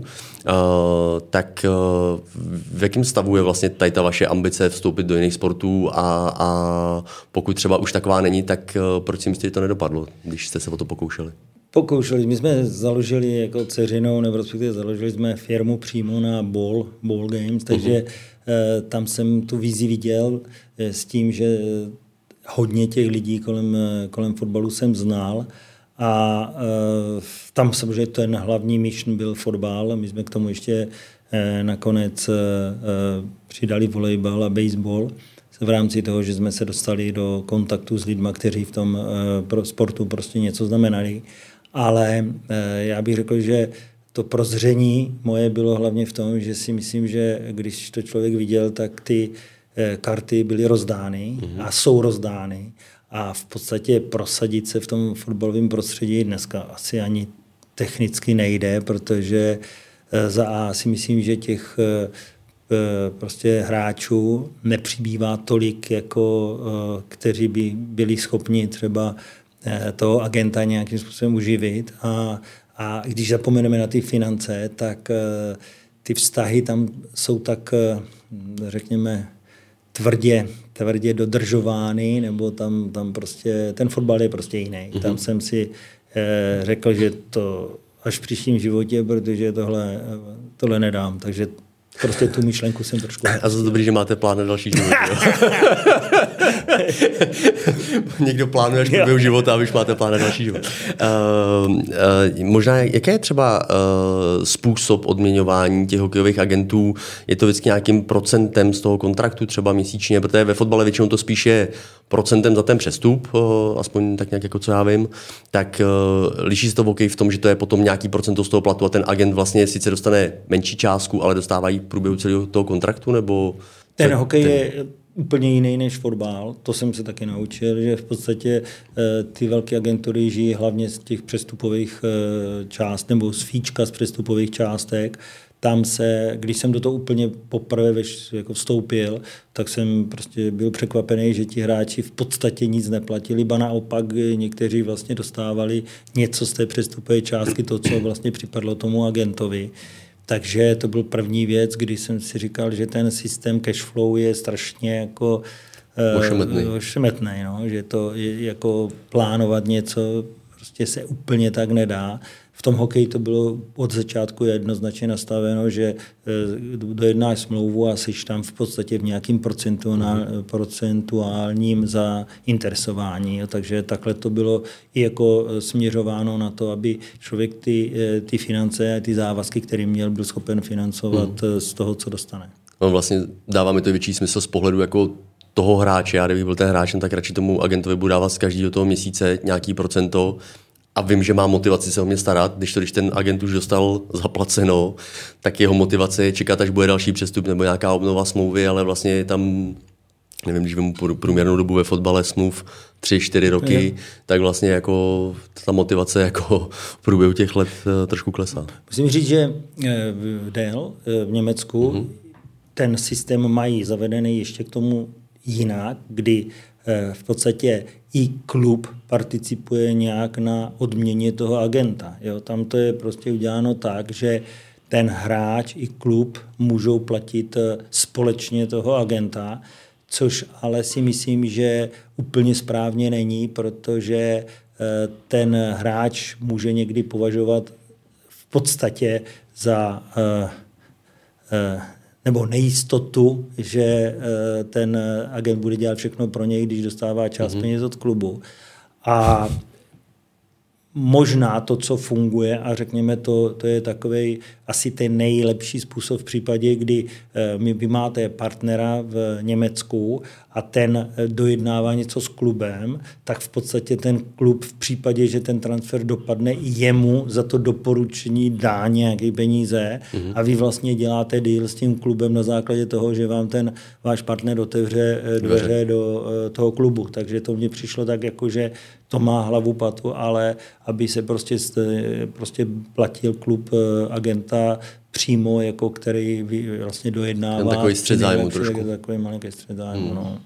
Tak v jakém stavu je vlastně tady ta vaše ambice vstoupit do jiných sportů a pokud třeba už taková není, tak proč si myslíte, že to nedopadlo, když jste se o to pokoušeli? Pokoušeli. My jsme založili jako dceřinou, nebo respektive založili jsme firmu přímo na ball games, takže tam jsem tu vizi viděl s tím, že hodně těch lidí kolem fotbalu jsem znal a tam samozřejmě ten hlavní mission byl fotbal. My jsme k tomu ještě nakonec přidali volejbal a baseball v rámci toho, že jsme se dostali do kontaktu s lidmi, kteří v tom sportu prostě něco znamenali. Ale já bych řekl, že to prozření moje bylo hlavně v tom, že si myslím, že když to člověk viděl, tak ty karty byly rozdány a jsou rozdány. A v podstatě prosadit se v tom fotbalovém prostředí dneska asi ani technicky nejde, protože za A si myslím, že těch prostě hráčů nepřibývá tolik, jako kteří by byli schopni třeba toho agenta nějakým způsobem uživit. A když zapomeneme na ty finance, tak ty vztahy tam jsou tak, řekněme, tvrdě dodržovány, nebo tam prostě, ten fotbal je prostě jiný. Tam jsem si řekl, že to až v příštím životě, protože tohle nedám. Takže prostě tu myšlenku jsem trošku... A zase dobrý, že máte plán na další život. Někdo plánuje až průběhu života, a vy už máte plán na další život. Možná, jaký je třeba způsob odměňování těch hokejových agentů? Je to vždycky nějakým procentem z toho kontraktu třeba měsíčně? Protože ve fotbale většinou to spíš je procentem za ten přestup, aspoň tak nějak jako co já vím, tak liší se to v hokeji v tom, že to je potom nějaký procento z toho platu a ten agent vlastně sice dostane menší částku, ale dostávají v průběhu celého toho kontraktu, nebo... Ten hokej je úplně jiný než fotbal, to jsem se taky naučil, že v podstatě ty velké agentury žijí hlavně z těch přestupových část nebo z fíčka z přestupových částek. Tam se, když jsem do toho úplně poprvé jako vstoupil, tak jsem prostě byl překvapený, že ti hráči v podstatě nic neplatili, ba naopak někteří vlastně dostávali něco z té přestupové částky, to, co vlastně připadlo tomu agentovi. Takže to byl první věc, kdy jsem si říkal, že ten systém cash flow je strašně jako ošemetný, no? Že to je jako plánovat něco prostě se úplně tak nedá. V tom hokeji to bylo od začátku jednoznačně nastaveno, že dojednáš smlouvu a jsi tam v podstatě v nějakým procentuálním zainteresování. Takže takhle to bylo i jako směřováno na to, aby člověk ty finance a ty závazky, které měl, byl schopen financovat z toho, co dostane. No vlastně dává mi to větší smysl z pohledu jako toho hráče. Já kdybych byl ten hráč, tak radši tomu agentovi budu dávat z každého toho měsíce nějaký procento a vím, že má motivaci se o mě starat. Když ten agent už dostal zaplaceno, tak jeho motivace je čekat, až bude další přestup nebo nějaká obnova smlouvy, ale vlastně je tam, nevím, když vím průměrnou dobu ve fotbale smluv 3-4 roky, tak vlastně jako ta motivace jako v průběhu těch let trošku klesá. Musím říct, že v DL v Německu ten systém mají zavedený ještě k tomu jinak, kdy v podstatě i klub participuje nějak na odměně toho agenta. Jo? Tam to je prostě uděláno tak, že ten hráč i klub můžou platit společně toho agenta, což ale si myslím, že úplně správně není, protože ten hráč může někdy považovat v podstatě za nebo nejistotu, že ten agent bude dělat všechno pro něj, když dostává část peněz od klubu. A možná to, co funguje, a řekněme, to je takovej asi ten nejlepší způsob v případě, kdy vy máte partnera v Německu a ten dojednává něco s klubem, tak v podstatě ten klub v případě, že ten transfer dopadne, jemu za to doporučení dá nějaké peníze a vy vlastně děláte deal s tím klubem na základě toho, že vám ten váš partner otevře dveře do toho klubu. Takže to mně přišlo tak, jako, že to má hlavu patu, ale aby se prostě platil klub agenta přímo, jako který vlastně dojednává. Takový střed zájmu trošku. Takový malinký střed zájmu, no.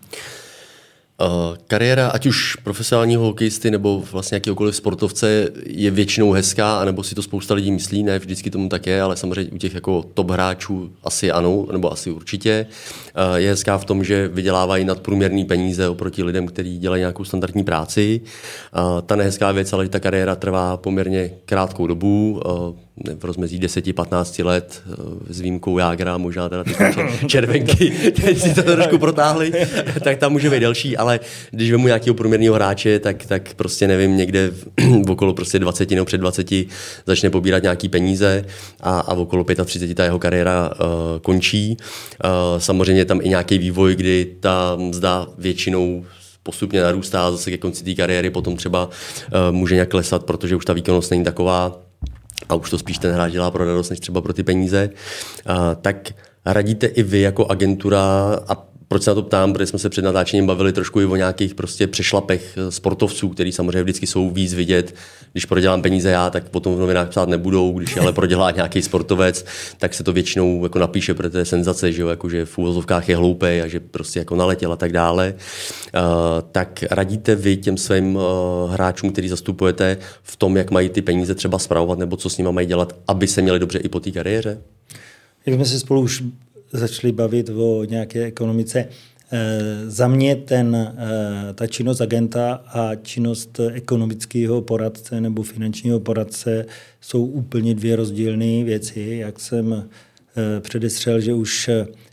Kariéra, ať už profesionálního hokejisty nebo vlastně jakýkoliv sportovce, je většinou hezká, anebo si to spousta lidí myslí, ne vždycky tomu tak je, ale samozřejmě u těch jako top hráčů asi ano, nebo asi určitě. Je hezká v tom, že vydělávají nadprůměrný peníze oproti lidem, kteří dělají nějakou standardní práci. Ta nehezká věc, ale ta kariéra trvá poměrně krátkou dobu, v rozmezí 10-15 let, s výjimkou Jágra, možná teda ty červenky, teď si to trošku protáhli, tak tam může být delší, ale když vemu nějakého průměrného hráče, tak prostě nevím, někde okolo prostě 20 nebo před 20 začne pobírat nějaký peníze a okolo 35 ta jeho kariéra končí. Samozřejmě tam i nějaký vývoj, kdy ta mzda většinou postupně narůstá, zase ke konci té kariéry potom třeba může nějak klesat, protože už ta výkonnost není taková, a už to spíš ten hráč dělá pro radost, než třeba pro ty peníze, tak radíte i vy jako agentura, a proč se na to ptám, protože jsme se před natáčením bavili trošku i o nějakých prostě přešlapech sportovců, který samozřejmě vždycky jsou víc vidět. Když prodělám peníze já, tak potom v novinách psát nebudou, když ale prodělá nějaký sportovec, tak se to většinou jako napíše, protože to je senzace, že, jako, že v úvozovkách je hloupej a že prostě jako naletěl a tak dále. Tak radíte vy těm svým hráčům, který zastupujete, v tom, jak mají ty peníze třeba spravovat nebo co s nimi mají dělat, aby se měli dobře i po té kariéře? Jak jsme se spolu už začali bavit o nějaké ekonomice. Za mě ta činnost agenta a činnost ekonomického poradce nebo finančního poradce jsou úplně dvě rozdílné věci. Jak jsem předestřel, že už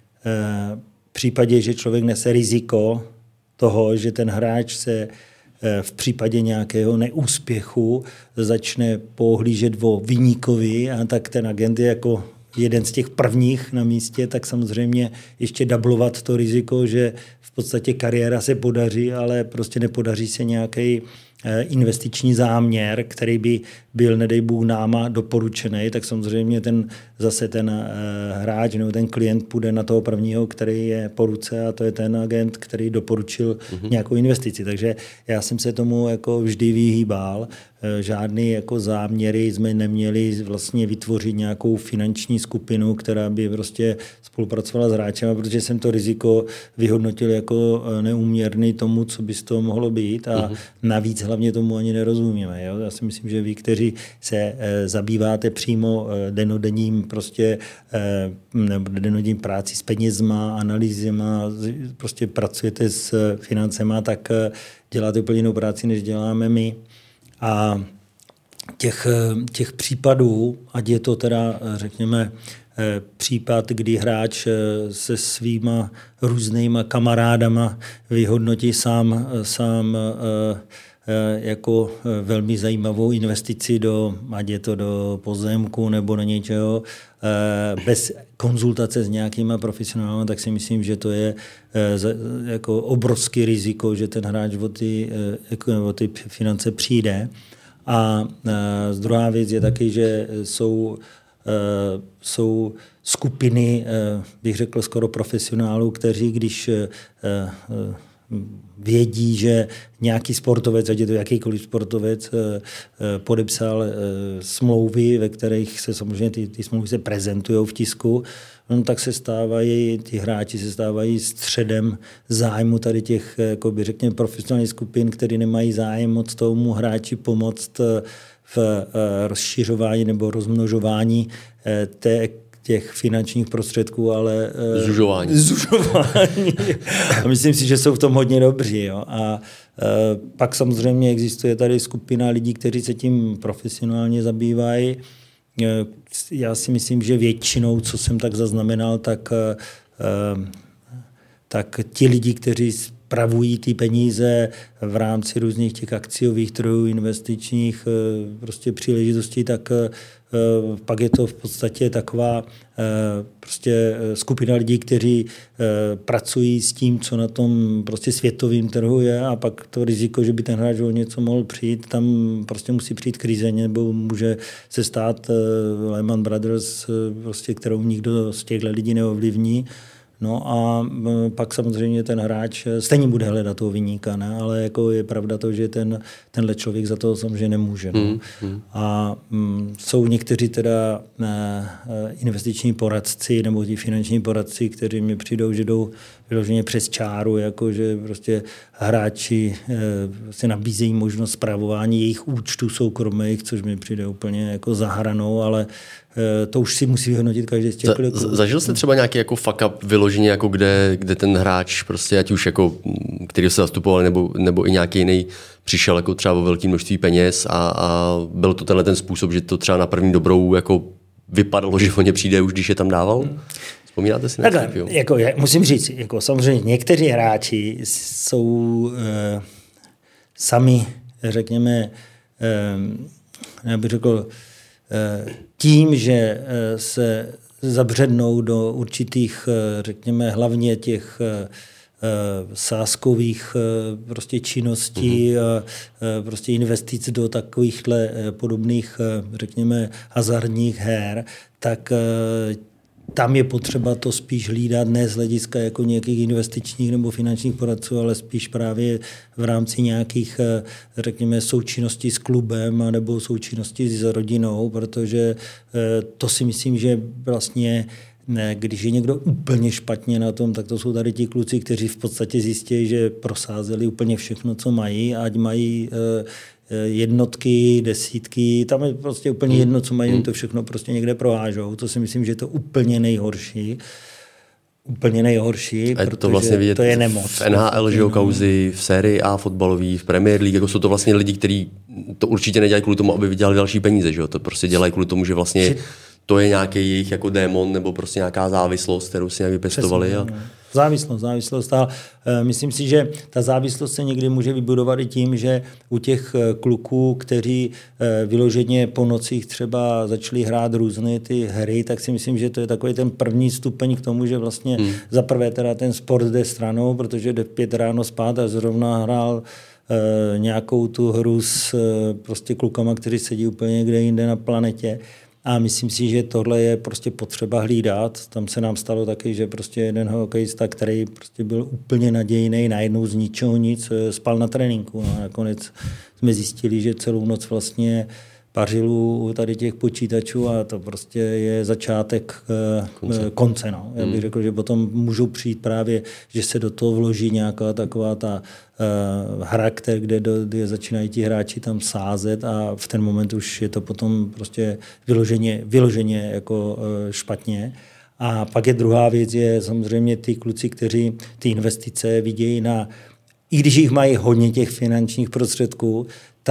v případě, že člověk nese riziko toho, že ten hráč se v případě nějakého neúspěchu začne pohlížet o viníkovi, a tak ten agent je jako jeden z těch prvních na místě, tak samozřejmě ještě dublovat to riziko, že v podstatě kariéra se podaří, ale prostě nepodaří se nějaký investiční záměr, který by byl, nedej Bůh, náma doporučený, tak samozřejmě ten hráč nebo ten klient půjde na toho prvního, který je po ruce, a to je ten agent, který doporučil nějakou investici. Takže já jsem se tomu jako vždy vyhýbal. Žádný jako záměry jsme neměli vlastně vytvořit nějakou finanční skupinu, která by prostě spolupracovala s hráčem, protože jsem to riziko vyhodnotil jako neúměrný tomu, co by z toho mohlo být, a navíc hlavně tomu ani nerozumíme. Jo? Já si myslím, že vy, kteří se zabýváte přímo denodenním prostě nebo denodenním práci s penězma, analýzema, prostě pracujete s financema, tak děláte úplně jinou práci, než děláme my. A těch případů, ať je to teda, řekněme, případ, kdy hráč se svýma různýma kamarádama vyhodnotí sám jako velmi zajímavou investici ať je to do pozemku nebo do něčeho, bez konzultace s nějakýma profesionály, tak si myslím, že to je jako obrovský riziko, že ten hráč o ty finance přijde. A druhá věc je taky, že jsou skupiny, bych řekl, skoro profesionálů, kteří, když vědí, že nějaký sportovec, ať je to jakýkoliv sportovec, podepsal smlouvy, ve kterých se samozřejmě ty smlouvy se prezentují v tisku, no, tak ty hráči se stávají středem zájmu tady těch, jako by řekněme, profesionálních skupin, který nemají zájem moc tomu hráči pomoct v rozšiřování nebo rozmnožování těch finančních prostředků, ale zužování. A myslím si, že jsou v tom hodně dobří. Jo. A pak samozřejmě existuje tady skupina lidí, kteří se tím profesionálně zabývají. Já si myslím, že většinou, co jsem tak zaznamenal, tak ti lidi, kteří spravují ty peníze v rámci různých těch akciových trhů, investičních prostě příležitostí, tak pak je to v podstatě taková prostě skupina lidí, kteří pracují s tím, co na tom prostě světovým trhu je, a pak to riziko, že by ten hráč o něco mohl přijít, tam prostě musí přijít krize, nebo může se stát Lehman Brothers, prostě, kterou nikdo z těchto lidí neovlivní. No a pak samozřejmě ten hráč stejně bude hledat toho viníka, ne? Ale jako je pravda to, že tenhle člověk za to samozřejmě nemůže. No. A jsou někteří teda investiční poradci nebo ti finanční poradci, kteří mi přijdou, že jdou vyloženě přes čáru, jako že prostě hráči se nabízejí možnost spravování jejich účtů soukromých, což mi přijde úplně jako za hranou, ale to už si musí vyhodnotit každý z těch kluků. Zažil jste třeba nějaký jako fuck up vyloženě, jako kde ten hráč, prostě ať už jako, který se zastupoval, nebo i nějaký jiný, přišel jako třeba o velké množství peněz a byl to tenhle ten způsob, že to třeba na první dobrou jako vypadalo, že o ně přijde už, když je tam dával? Vzpomínáte si na to? Jako, musím říct, jako samozřejmě někteří hráči jsou sami, řekněme, já bych řekl, tím, že se zabřednou do určitých, řekněme, hlavně těch sázkových prostě činností, prostě investic do takovýchhle podobných, řekněme, hazardních her, tak tam je potřeba to spíš hlídat ne z hlediska jako nějakých investičních nebo finančních poradců, ale spíš právě v rámci nějakých, řekněme, součinností s klubem nebo součinností s rodinou, protože to si myslím, že vlastně když je někdo úplně špatně na tom, tak to jsou tady ti kluci, kteří v podstatě zjistí, že prosázeli úplně všechno, co mají, ať mají jednotky, desítky, tam je prostě úplně jedno, co mají, to všechno prostě někde prohážou. To si myslím, že je to úplně nejhorší. Úplně nejhorší, a to vlastně vidět to je nemoc. V NHL, že kauzy, v sérii A fotbalový, v Premier League, jako jsou to vlastně lidi, kteří to určitě nedělají kvůli tomu, aby vydělali další peníze, že jo? To prostě dělají kvůli tomu, že vlastně to je nějaký jejich jako démon nebo prostě nějaká závislost, kterou si nějak vypěstovali. Závislost. A myslím si, že ta závislost se někdy může vybudovat i tím, že u těch kluků, kteří vyloženě po nocích třeba začali hrát různé ty hry, tak si myslím, že to je takový ten první stupeň k tomu, že vlastně za prvé teda ten sport jde stranou, protože jde v 5 ráno spát a zrovna hrál nějakou tu hru s prostě klukama, kteří sedí úplně někde jinde na planetě. A myslím si, že tohle je prostě potřeba hlídat. Tam se nám stalo taky, že prostě jeden hokejista, který prostě byl úplně nadějný, najednou z ničeho nic spal na tréninku. No a nakonec jsme zjistili, že celou noc vlastně pařil u tady těch počítačů a to prostě je začátek konce. No. Já bych řekl, že potom můžou přijít právě, že se do toho vloží nějaká taková ta hra, kde začínají ti hráči tam sázet a v ten moment už je to potom prostě vyloženě jako špatně. A pak je druhá věc, je samozřejmě ty kluci, kteří ty investice vidějí i když jich mají hodně těch finančních prostředků,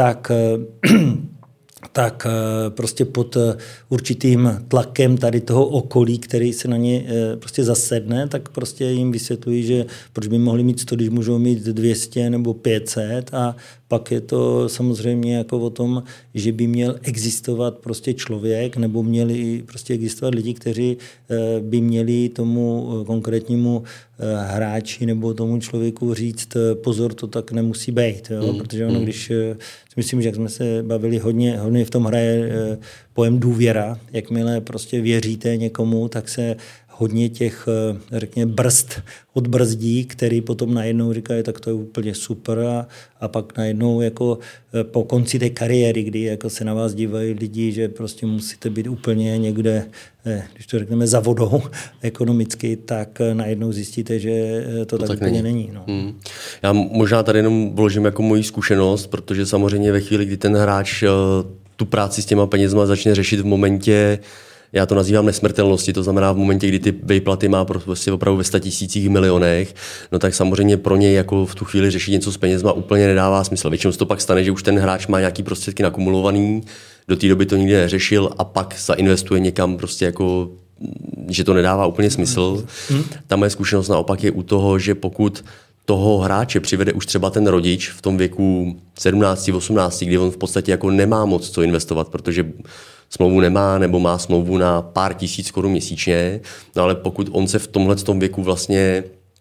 tak prostě pod určitým tlakem tady toho okolí, který se na ně prostě zasedne, tak prostě jim vysvětlují, že proč by mohli mít 100, když můžou mít 200 nebo 500 a pak je to samozřejmě jako o tom, že by měl existovat prostě člověk nebo měli prostě existovat lidi, kteří by měli tomu konkrétnímu hráči nebo tomu člověku říct pozor, to tak nemusí být, jo? Protože ono, když myslím, že jak jsme se bavili hodně v tom hraje pojem důvěra, jakmile prostě věříte někomu, tak se hodně těch, řekněme, brzd odbrzdí, který potom najednou říkají, tak to je úplně super a pak najednou jako po konci té kariéry, kdy jako se na vás dívají lidi, že prostě musíte být úplně někde, když to řekneme, za vodou ekonomicky, tak najednou zjistíte, že to tak úplně není. No. Já možná tady jenom vložím jako moji zkušenost, protože samozřejmě ve chvíli, kdy ten hráč tu práci s těma penězma začne řešit v momentě, já to nazývám nesmrtelnosti, to znamená v momentě, kdy ty výplaty má prostě opravdu ve 100 000 milionech, no tak samozřejmě pro něj jako v tu chvíli řešit něco s penězma úplně nedává smysl. Většinou se to pak stane, že už ten hráč má nějaký prostředky nakumulovaný, do té doby to nikdy neřešil a pak zainvestuje někam prostě jako, že to nedává úplně smysl. Ta moje zkušenost naopak je u toho, že pokud toho hráče přivede už třeba ten rodič v tom věku 17, 18, kdy on v podstatě jako nemá moc co investovat, protože smlouvu nemá nebo má smlouvu na pár tisíc korun měsíčně, no ale pokud on se v tomhletom věku vlastně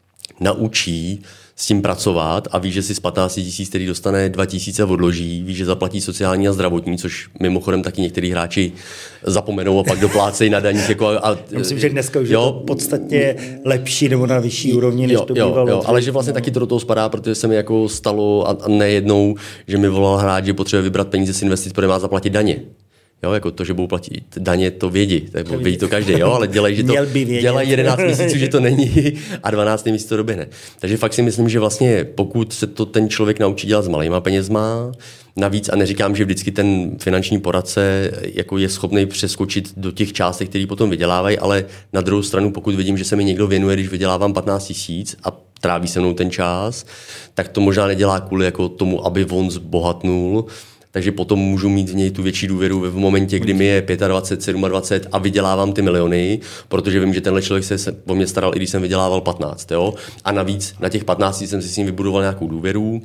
naučí s tím pracovat a ví, že si z 15 000, který dostane 2 000 odloží, ví, že zaplatí sociální a zdravotní, což mimochodem taky některý hráči zapomenou a pak doplácejí na daních. Jako já myslím, že dneska už je to podstatně lepší nebo na vyšší úrovni, než to bývalo. Jo, ale že vlastně taky to do toho spadá, protože se mi jako stalo a nejednou, že mi volal hráč, že potřebuje vybrat peníze z investic, protože má zaplatit daně. Jo, jako to, že budou platit daně, to vědí. Vědí to každý, jo, ale dělají, že to dělají 11 měsíců, že to není a 12 měsíc to doběhne. Takže fakt si myslím, že vlastně pokud se to ten člověk naučí dělat s malýma penězma, navíc, a neříkám, že vždycky ten finanční poradce jako je schopný přeskočit do těch částek, které potom vydělávají, ale na druhou stranu, pokud vidím, že se mi někdo věnuje, když vydělávám 15 000 a tráví se mnou ten čas, tak to možná nedělá kvůli jako tomu, aby on zbohatnul. Takže potom můžu mít v něj tu větší důvěru v momentě, kdy mi je 25, 27 a vydělávám ty miliony, protože vím, že tenhle člověk se o mě staral, i když jsem vydělával 15. Jo? A navíc na těch 15 jsem si s ním vybudoval nějakou důvěru,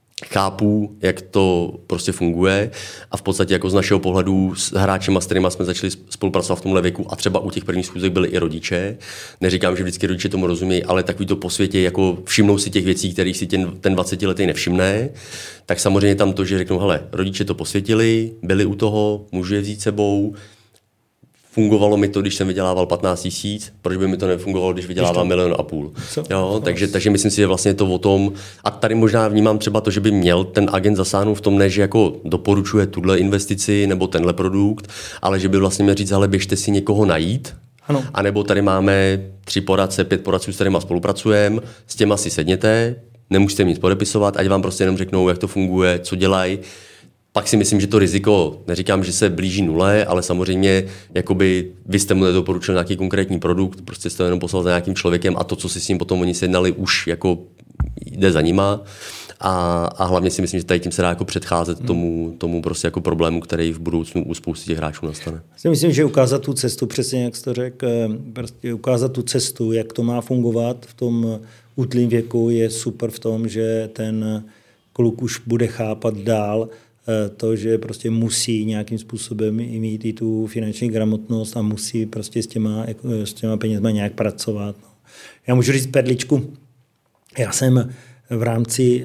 chápu, jak to prostě funguje a v podstatě jako z našeho pohledu s hráčema, s kterýma jsme začali spolupracovat v tomhle věku a třeba u těch prvních schůzek byli i rodiče. Neříkám, že vždycky rodiče tomu rozumějí, ale takový to po světě, jako všimnou si těch věcí, kterých si ten 20letý nevšimne, tak samozřejmě tam to, že řeknou, hele, rodiče to posvětili, byli u toho, můžu je vzít sebou, fungovalo mi to, když jsem vydělával 15 000, proč by mi to nefungovalo, když vydělávám 1,5 milionu. Jo, takže myslím si, že vlastně je to o tom, a tady možná vnímám třeba to, že by měl ten agent zasáhnout v tom, ne, že jako doporučuje tuhle investici nebo tenhle produkt, ale že by vlastně měl říct, ale běžte si někoho najít, ano. A nebo tady máme 3 poradce, 5 poradců, s kterýma spolupracujeme, s těma si sedněte, nemusíte nic podepisovat, ať vám prostě jenom řeknou, jak to funguje, co dělají. Pak si myslím, že to riziko, neříkám, že se blíží nule, ale samozřejmě jakoby vy jste mu nedoporučili nějaký konkrétní produkt, prostě jste jenom poslal za nějakým člověkem a to, co si s ním potom oni sjednali, už jako jde za nima. A hlavně si myslím, že tady tím se dá jako předcházet tomu prostě jako problému, který v budoucnu u spousty těch hráčů nastane. Já myslím, že ukázat tu cestu, přesně jak jsi to řekl, prostě ukázat tu cestu, jak to má fungovat v tom útlým věku je super v tom, že ten kluk už bude chápat dál to, že prostě musí nějakým způsobem mít i tu finanční gramotnost a musí prostě s těma penězma nějak pracovat. No. Já můžu říct perličku, já jsem v rámci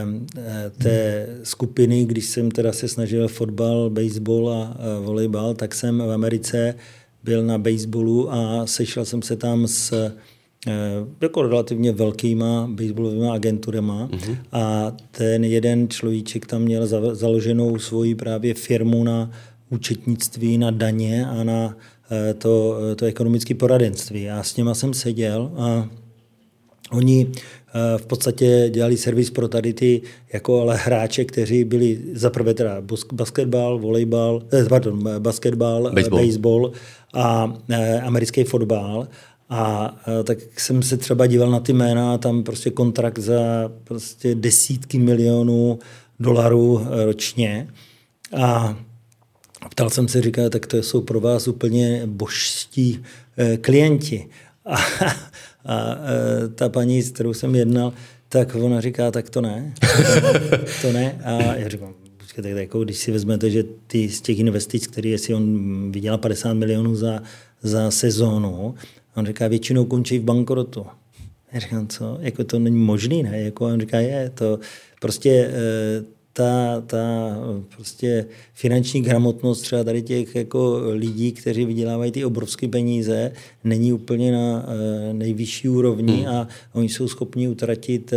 té skupiny, když jsem teda se snažil fotbal, baseball a volejbal, tak jsem v Americe byl na baseballu a sešel jsem se tam s jako relativně velkýma baseballovými agenturama a ten jeden človíček tam měl založenou svoji právě firmu na účetnictví, na daně a na to ekonomické poradenství. A s něma jsem seděl a oni v podstatě dělali servis pro tady ty jako ale hráče, kteří byli zaprvé teda basketbal, volejbal, basketbal, baseball a americký fotbal. A tak jsem se třeba díval na ty jména, tam prostě kontrakt za prostě desítky milionů dolarů ročně. A ptal jsem se, říkal, tak to jsou pro vás úplně božští klienti. A ta paní, s kterou jsem jednal, tak ona říká, tak to ne. To ne. A já říkám, tak jako, když si vezmete, že ty z těch investic, který jestli on vydělal 50 milionů za sezónu, on říká, většinou končí v bankrotu. Já říkám, co? Jako to není možný, ne? Jako on říká, je to prostě ta prostě finanční gramotnost třeba tady těch jako lidí, kteří vydělávají ty obrovské peníze, není úplně na nejvyšší úrovni a oni jsou schopni utratit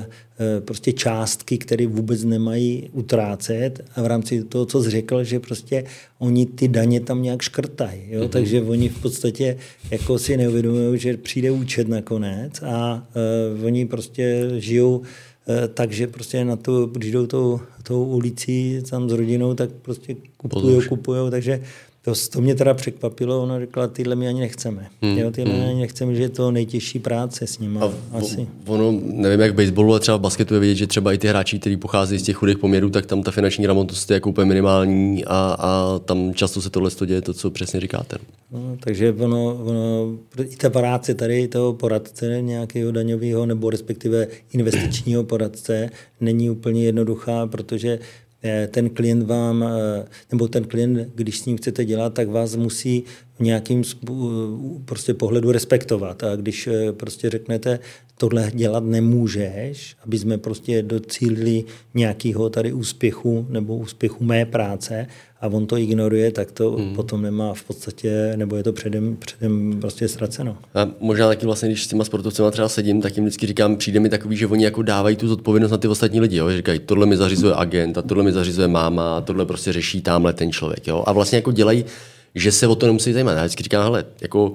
prostě částky, které vůbec nemají utrácet a v rámci toho, co jsi řekl, že prostě oni ty daně tam nějak škrtají. Jo? Takže oni v podstatě jako si neuvědomují, že přijde účet nakonec a oni prostě žijou takže prostě na to, když jdou tou ulicí tam s rodinou, tak prostě kupujou, takže to mě teda překvapilo, ona řekla, tyhle my ani nechceme. Tyhle ani nechceme, že je to nejtěžší práce s nimi. Asi. Ono, nevím jak v baseballu, ale třeba v basketu je vidět, že třeba i ty hráči, kteří pocházejí z těch chudých poměrů, tak tam ta finanční gramotnost je jako úplně minimální a tam často se tohle děje, to, co přesně říkáte. No, takže ono, i ta práce tady toho poradce, nějakého daňového nebo respektive investičního poradce není úplně jednoduchá, protože ten klient vám, nebo ten klient, když s ním chcete dělat, tak vás musí v nějakým prostě pohledu respektovat. A když prostě řeknete, tohle dělat nemůžeš, aby jsme prostě docílili nějakého tady úspěchu nebo úspěchu mé práce a on to ignoruje, tak to potom nemá v podstatě, nebo je to předem prostě ztraceno. A možná taky vlastně, když s těma sportovcema třeba sedím, tak jim vždycky říkám, přijde mi takový, že oni jako dávají tu zodpovědnost na ty ostatní lidi, jo? Že říkají, tohle mi zařizuje agent a tohle mi zařizuje máma a tohle prostě řeší tamhle ten člověk, jo? A vlastně jako dělají, že se o to nemusí zajímat. Já vždycky říkám, hele, jako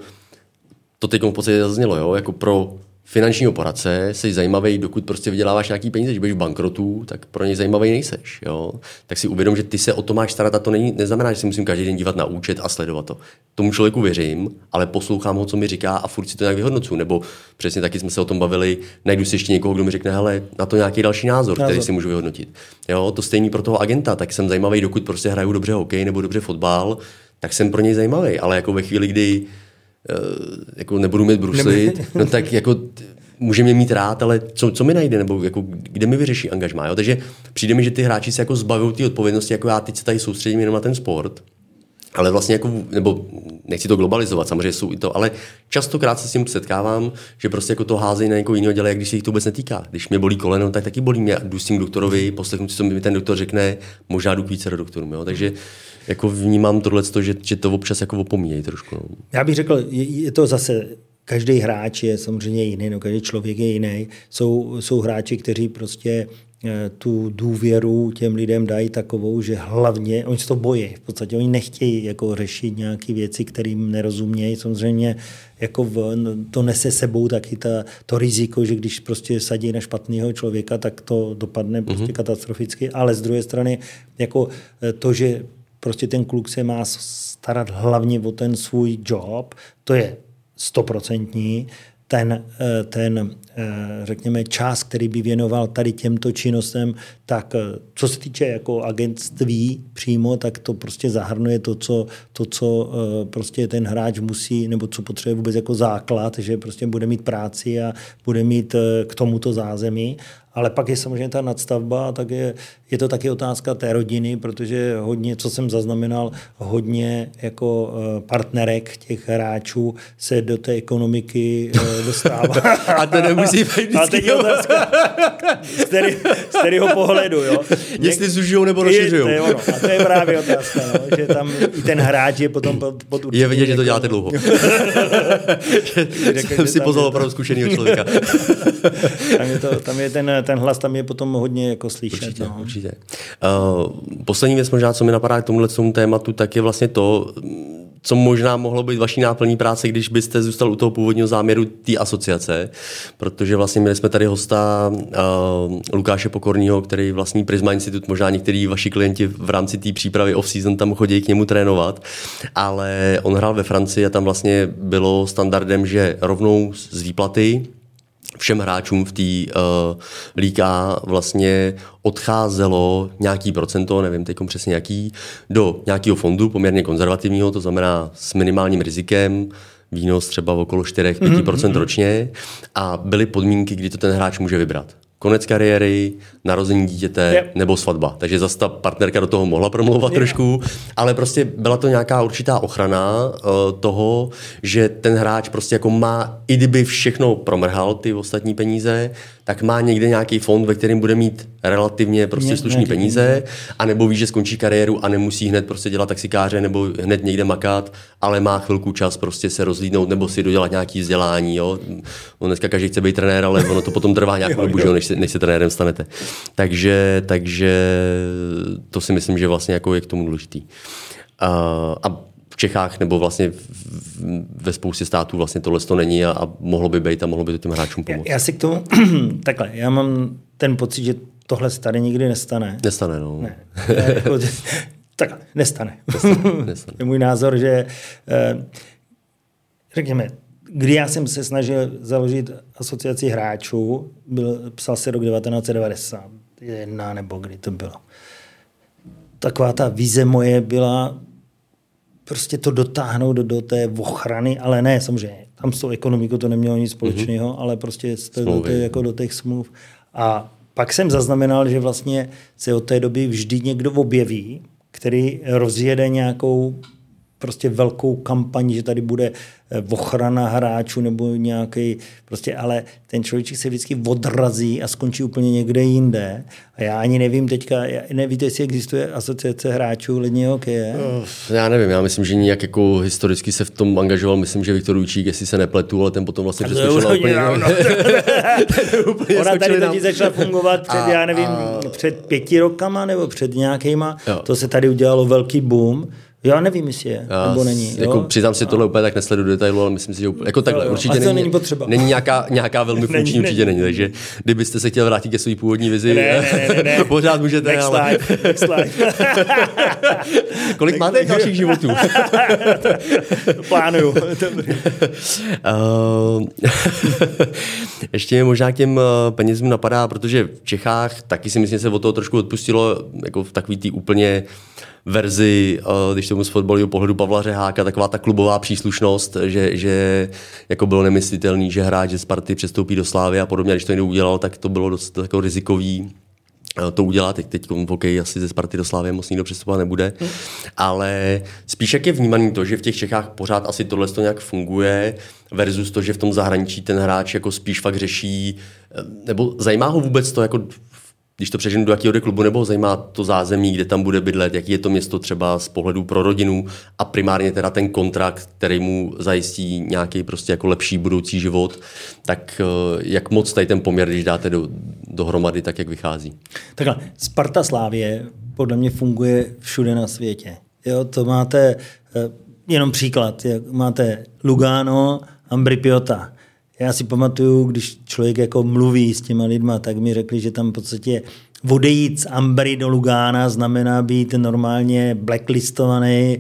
to teď v podstatě zaznělo, jo? Jako pro finančního poradce jsi zajímavý, dokud prostě vyděláváš nějaký peníze, když budeš v bankrotu, tak pro něj zajímavý nejseš. Jo? Tak si uvědom, že ty se o to máš starat a to neznamená, že si musím každý den dívat na účet a sledovat to. Tomu člověku věřím, ale poslouchám ho, co mi říká a furt si to nějak vyhodnocuju. Nebo přesně taky jsme se o tom bavili, najdu si ještě někoho, kdo mi řekne, hele, na to nějaký další názor, který si můžu vyhodnotit. Jo? To stejný pro toho agenta, tak jsem zajímavý, dokud prostě hraju dobře hokej nebo dobře fotbal, tak jsem pro něj zajímavý, ale jako ve chvíli, kdy jako nebudu mít bruslit, no tak jako může mě mít rád, ale co mi najde, nebo jako kde mi vyřeší angažmá, jo? Takže přijde mi, že ty hráči se jako zbavují té odpovědnosti, jako já teď se tady soustředím jenom na ten sport, ale vlastně jako, nebo nechci to globalizovat, samozřejmě jsou i to, ale častokrát se s tím setkávám, že prostě jako to házejí na někoho jiného dělají, když se jich to vůbec netýká. Když mě bolí koleno, tak taky bolí mě, jdu s tím doktorovi, poslechnu si, co mi ten doktor řekne, možná jdu k více do doktorům, jo? Takže jako vnímám tohleto, že to občas jako opomíjejí trošku. No. Já bych řekl, je to zase, každý hráč je samozřejmě jiný, no, každý člověk je jiný. Jsou hráči, kteří prostě tu důvěru těm lidem dají takovou, že hlavně, oni se to bojí, v podstatě oni nechtějí jako řešit nějaké věci, kterým nerozumějí. Samozřejmě jako to nese sebou taky to riziko, že když prostě sadí na špatného člověka, tak to dopadne prostě katastroficky, ale z druhé strany jako to, že prostě ten kluk se má starat hlavně o ten svůj job, to je 100%. řekněme, čas, který by věnoval tady těmto činnostem, tak co se týče jako agentství přímo, tak to prostě zahrnuje to, co prostě ten hráč musí, nebo co potřebuje vůbec jako základ, že prostě bude mít práci a bude mít k tomuto zázemí. Ale pak je samozřejmě ta nadstavba, tak je to taky otázka té rodiny, protože hodně, co jsem zaznamenal, hodně jako partnerek těch hráčů se do té ekonomiky dostává. A to nemusí být a teď je otázka, z kterého pohledu. Jo? Jestli zužijou nebo rozšiřujou. A to je právě otázka, no? Že tam i ten hráč je potom pod určitým... Je vidět, že to děláte dlouho. Jsem si pozval opravdu zkušenýho člověka. Tam je ten hlas tam je potom hodně jako slyšet. Určitě. Poslední věc možná, co mi napadá k tomuhle tématu, tak je vlastně to, co možná mohlo být vaší náplní práce, když byste zůstal u toho původního záměru té asociace, protože vlastně měli jsme tady hosta Lukáše Pokorného, který vlastní Prisma Institute, možná některý vaši klienti v rámci té přípravy off-season tam chodí k němu trénovat, ale on hrál ve Francii a tam vlastně bylo standardem, že rovnou z výplaty všem hráčům v té Ligue A vlastně odcházelo nějaký procento, nevím teď přesně jaký, do nějakého fondu poměrně konzervativního, to znamená s minimálním rizikem, výnos třeba okolo 4-5% ročně a byly podmínky, kdy to ten hráč může vybrat. Konec kariéry, narození dítěte nebo svatba. Takže zase ta partnerka do toho mohla promlouvat trošku, ale prostě byla to nějaká určitá ochrana toho, že ten hráč prostě jako má, i kdyby všechno promrhal ty ostatní peníze, tak má někde nějaký fond, ve kterém bude mít relativně prostě slušný peníze, anebo ví, že skončí kariéru a nemusí hned prostě dělat taxikáře nebo hned někde makat, ale má chvilku čas prostě se rozlídnout nebo si dodělat nějaký vzdělání. Jo? Dneska každý chce být trenér, ale ono to potom trvá nějakou dobu, než se trenérem stanete. Takže to si myslím, že vlastně jako je k tomu důležitý. A v Čechách nebo vlastně ve spoustě států vlastně tohle to není a mohlo by být a mohlo by to těm hráčům pomoct. Já si k tomu, takhle, já mám ten pocit, že tohle se tady nikdy nestane. Nestane, no. Ne. Takhle, nestane. Je můj názor, že řekněme, kdy já jsem se snažil založit asociaci hráčů, psal se rok 1991, nebo kdy to bylo. Taková ta vize moje byla prostě to dotáhnout do té ochrany, ale ne, samozřejmě, tam s tou ekonomikou to nemělo nic společného, ale prostě do těch smluv. A pak jsem zaznamenal, že vlastně se od té doby vždy někdo objeví, který rozjede nějakou prostě velkou kampaň, že tady bude ochrana hráčů nebo nějaký, prostě, ale ten člověk se vždycky odrazí a skončí úplně někde jinde. A já ani nevím teďka, nevíte, jestli existuje asociace hráčů ledního hokeje? Já nevím, já myslím, že nějak jako historicky se v tom angažoval, myslím, že Viktor Ujčík, jestli se nepletu, ale ten potom vlastně přeskočil na úplně... Ona tady totiž začala fungovat před, já nevím, před 5 rokama nebo před nějakýma, to se tady udělalo velký boom. Já nevím, jestli je, nebo není. Jako přiznám si tohle úplně tak nesleduju detailu, ale myslím si, že jako takhle určitě není nějaká velmi funkční, určitě není. Takže kdybyste se chtěl vrátit ke své původní vizi, ne. pořád můžete. Next life. Kolik máte dalších životů? Plánuju. Ještě mě možná k těm penězům napadá, protože v Čechách taky si myslím, že se od toho trošku odpustilo, jako v takový tý úplně verzi, když tomu z fotbalového pohledu Pavla Řeháka, taková ta klubová příslušnost, že jako bylo nemyslitelný, že hráč ze Sparty přestoupí do Slávy a podobně, když to někdo udělal, tak to bylo dost jako rizikový to udělat. Teď v hokeji asi ze Sparty do Slávy moc nikdo přestupovat nebude. Ale spíš jak je vnímaný to, že v těch Čechách pořád asi tohle to nějak funguje versus to, že v tom zahraničí ten hráč jako spíš fakt řeší, nebo zajímá ho vůbec to, jako když to přeženu do jakého klubu, nebo zajímá to zázemí, kde tam bude bydlet, jaký je to město třeba z pohledu pro rodinu a primárně teda ten kontrakt, který mu zajistí nějaký prostě jako lepší budoucí život, tak jak moc tady ten poměr, když dáte dohromady, tak jak vychází? Takhle, Sparta Slávie podle mě funguje všude na světě. Jo, to máte, jenom příklad, máte Lugano, Ambri Piotta. Já si pamatuju, když člověk jako mluví s těma lidma, tak mi řekli, že tam v podstatě odejít z Ambry do Lugána znamená být normálně blacklistovaný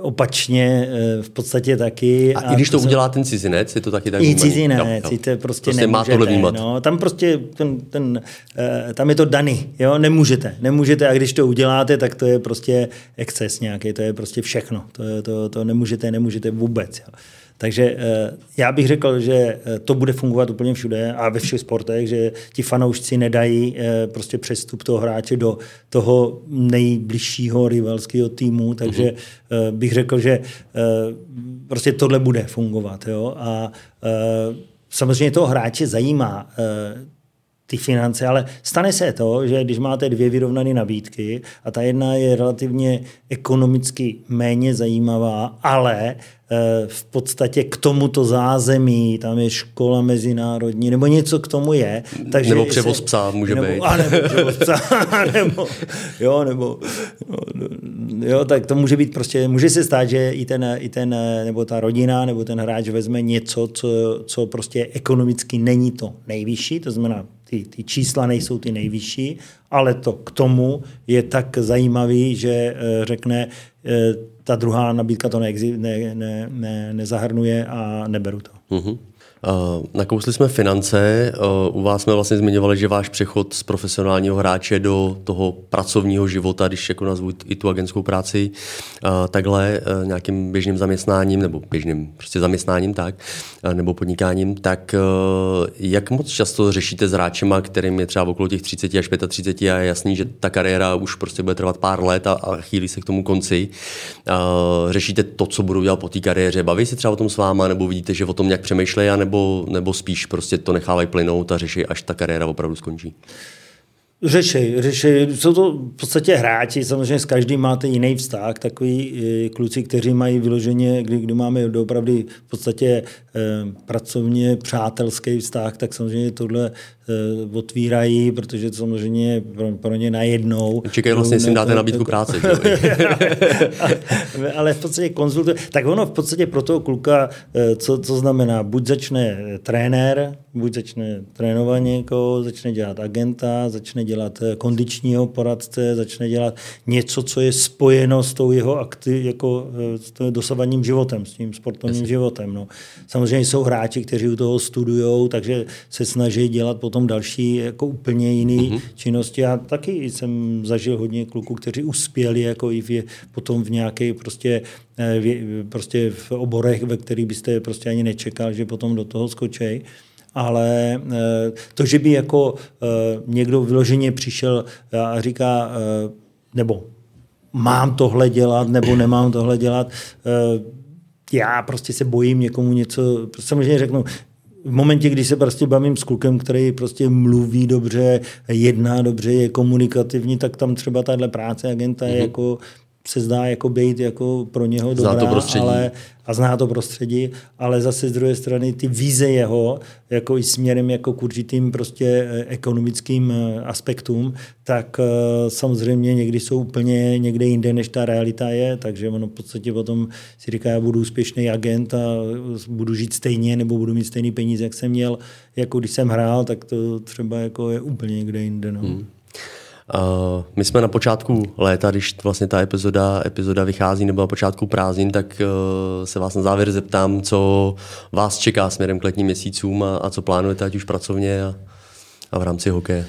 opačně v podstatě taky. A i když to udělá ten cizinec, je to taky tak i cizinec, to prostě nemůžete. No, tam prostě tam je to daný, jo, nemůžete a když to uděláte, tak to je prostě exces nějaký, to je prostě všechno. To nemůžete vůbec. Jo. Takže já bych řekl, že to bude fungovat úplně všude a ve všech sportech, že ti fanoušci nedají prostě přestup toho hráče do toho nejbližšího rivalského týmu, takže bych řekl, že prostě tohle bude fungovat. Jo? A samozřejmě toho hráče zajímá ty finance, ale stane se to, že když máte 2 vyrovnané nabídky a ta jedna je relativně ekonomicky méně zajímavá, ale v podstatě k tomuto zázemí, tam je škola mezinárodní, nebo něco k tomu je. Takže nebo převoz psa může být. Nebo převoz psa, tak to může být prostě, může se stát, že i ten nebo ta rodina, nebo ten hráč vezme něco, co prostě ekonomicky není to nejvyšší, to znamená, ty čísla nejsou ty nejvyšší, ale to k tomu je tak zajímavý, že řekne, ta druhá nabídka to nezahrnuje a neberu to. Nakousli jsme finance, u vás jsme vlastně zmiňovali, že váš přechod z profesionálního hráče do toho pracovního života, když jako nazvu i tu agentskou práci, takhle nějakým běžným zaměstnáním, nebo běžným prostě zaměstnáním, tak, nebo podnikáním, tak jak moc často řešíte s hráčema, kterým je třeba okolo těch 30 až 35 a je jasný, že ta kariéra už prostě bude trvat pár let a chýlí se k tomu konci. Řešíte to, co budou dělat po té kariéře, baví se třeba o tom s váma, nebo vidíte, že o tom nějak přemýšlejí, nebo spíš prostě to nechávají plynout a řeší, až ta kariéra opravdu skončí? Řeší. Jsou to v podstatě hráči, samozřejmě s každým máte jiný vztah, takový kluci, kteří mají vyloženě, kdy máme opravdu v podstatě pracovně přátelský vztah, tak samozřejmě tohle otvírají, protože to samozřejmě pro ně najednou. Čekají vlastně, jestli jim dáte nabídku práce. Ale v podstatě konzultuje. Tak ono v podstatě pro toho kluka, co znamená, buď začne trenér, buď začne trénovat někoho, začne dělat agenta, začne dělat kondičního poradce, začne dělat něco, co je spojeno s tou jeho s dosavadním životem, s tím sportovním životem. No. Samozřejmě jsou hráči, kteří u toho studujou, takže se snaží dělat potom další jako úplně jiné činnosti. Já taky jsem zažil hodně kluků, kteří uspěli jako i potom v nějaké prostě v oborech, ve kterých byste prostě ani nečekal, že potom do toho skočí. Ale to, že by jako někdo vyloženě přišel a říká, nebo mám tohle dělat, nebo nemám tohle dělat, já prostě se bojím někomu něco, samozřejmě řeknu, v momentě, když se prostě bavím s klukem, který prostě mluví dobře, jedná dobře, je komunikativní, tak tam třeba tahle práce agenta je jako se zdá jako být jako pro něho dobrá, zná to prostředí, ale zase z druhé strany ty vize jeho, jako i směrem jako k určitým prostě ekonomickým aspektům, tak samozřejmě někdy jsou úplně někde jinde, než ta realita je, takže ono v podstatě potom si říká, já budu úspěšný agent a budu žít stejně, nebo budu mít stejný peníze, jak jsem měl, jako když jsem hrál, tak to třeba jako je úplně někde jinde. No. My jsme na počátku léta, když vlastně ta epizoda vychází, nebo na počátku prázdnin, tak se vás na závěr zeptám, co vás čeká směrem k letním měsícům a co plánujete, ať už pracovně a v rámci hokeje.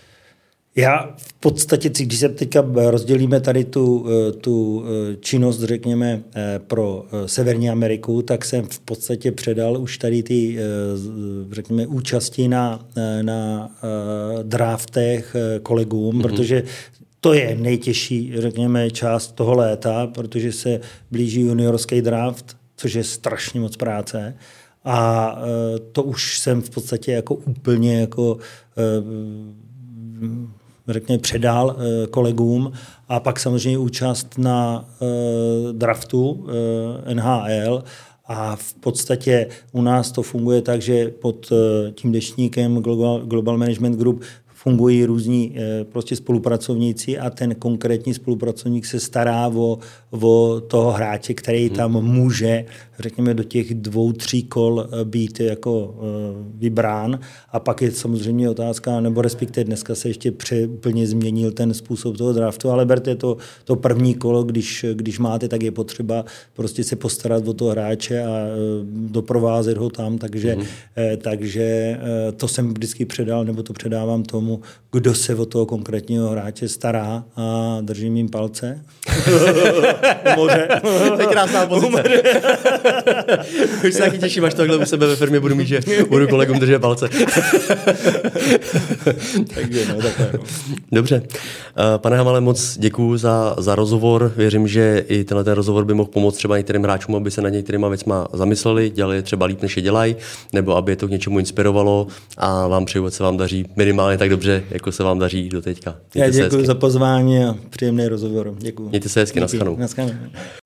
Já v podstatě, když se teďka rozdělíme tady tu činnost, řekněme, pro Severní Ameriku, tak jsem v podstatě předal už tady ty, řekněme, účasti na draftech kolegům, protože to je nejtěžší, řekněme, část toho léta, protože se blíží juniorský draft, což je strašně moc práce. A to už jsem v podstatě jako úplně jako řekněme, předal kolegům a pak samozřejmě účast na draftu NHL a v podstatě u nás to funguje tak, že pod tím deštníkem Global Management Group fungují různí prostě spolupracovníci a ten konkrétní spolupracovník se stará o toho hráče, který tam může řekněme, do těch 2-3 kol být jako vybrán. A pak je samozřejmě otázka, nebo respektive dneska se ještě úplně změnil ten způsob toho draftu, ale berte to první kolo, když máte, tak je potřeba prostě se postarat o toho hráče a doprovázet ho tam, takže to jsem vždycky předal, nebo to předávám tomu, kdo se o toho konkrétního hráče stará a držím jim palce. Moře. To je krásná pozice. Už se taky těším, až takhle u sebe ve firmě budu mít, že budu kolegům držet palce. Takže takhle. Dobře. Pane Hamale, moc děkuju za rozhovor. Věřím, že i tenhle rozhovor by mohl pomoct třeba některým hráčům, aby se na některýma věcma zamysleli, dělali třeba líp, než je dělají, nebo aby je to k něčemu inspirovalo a vám přeju, ať se vám daří minimálně tak dobře, jako se vám daří do teďka. Já děkuji za pozvání a příjemný rozhovor. Děkuji. Mějte se hezky, naschledanou.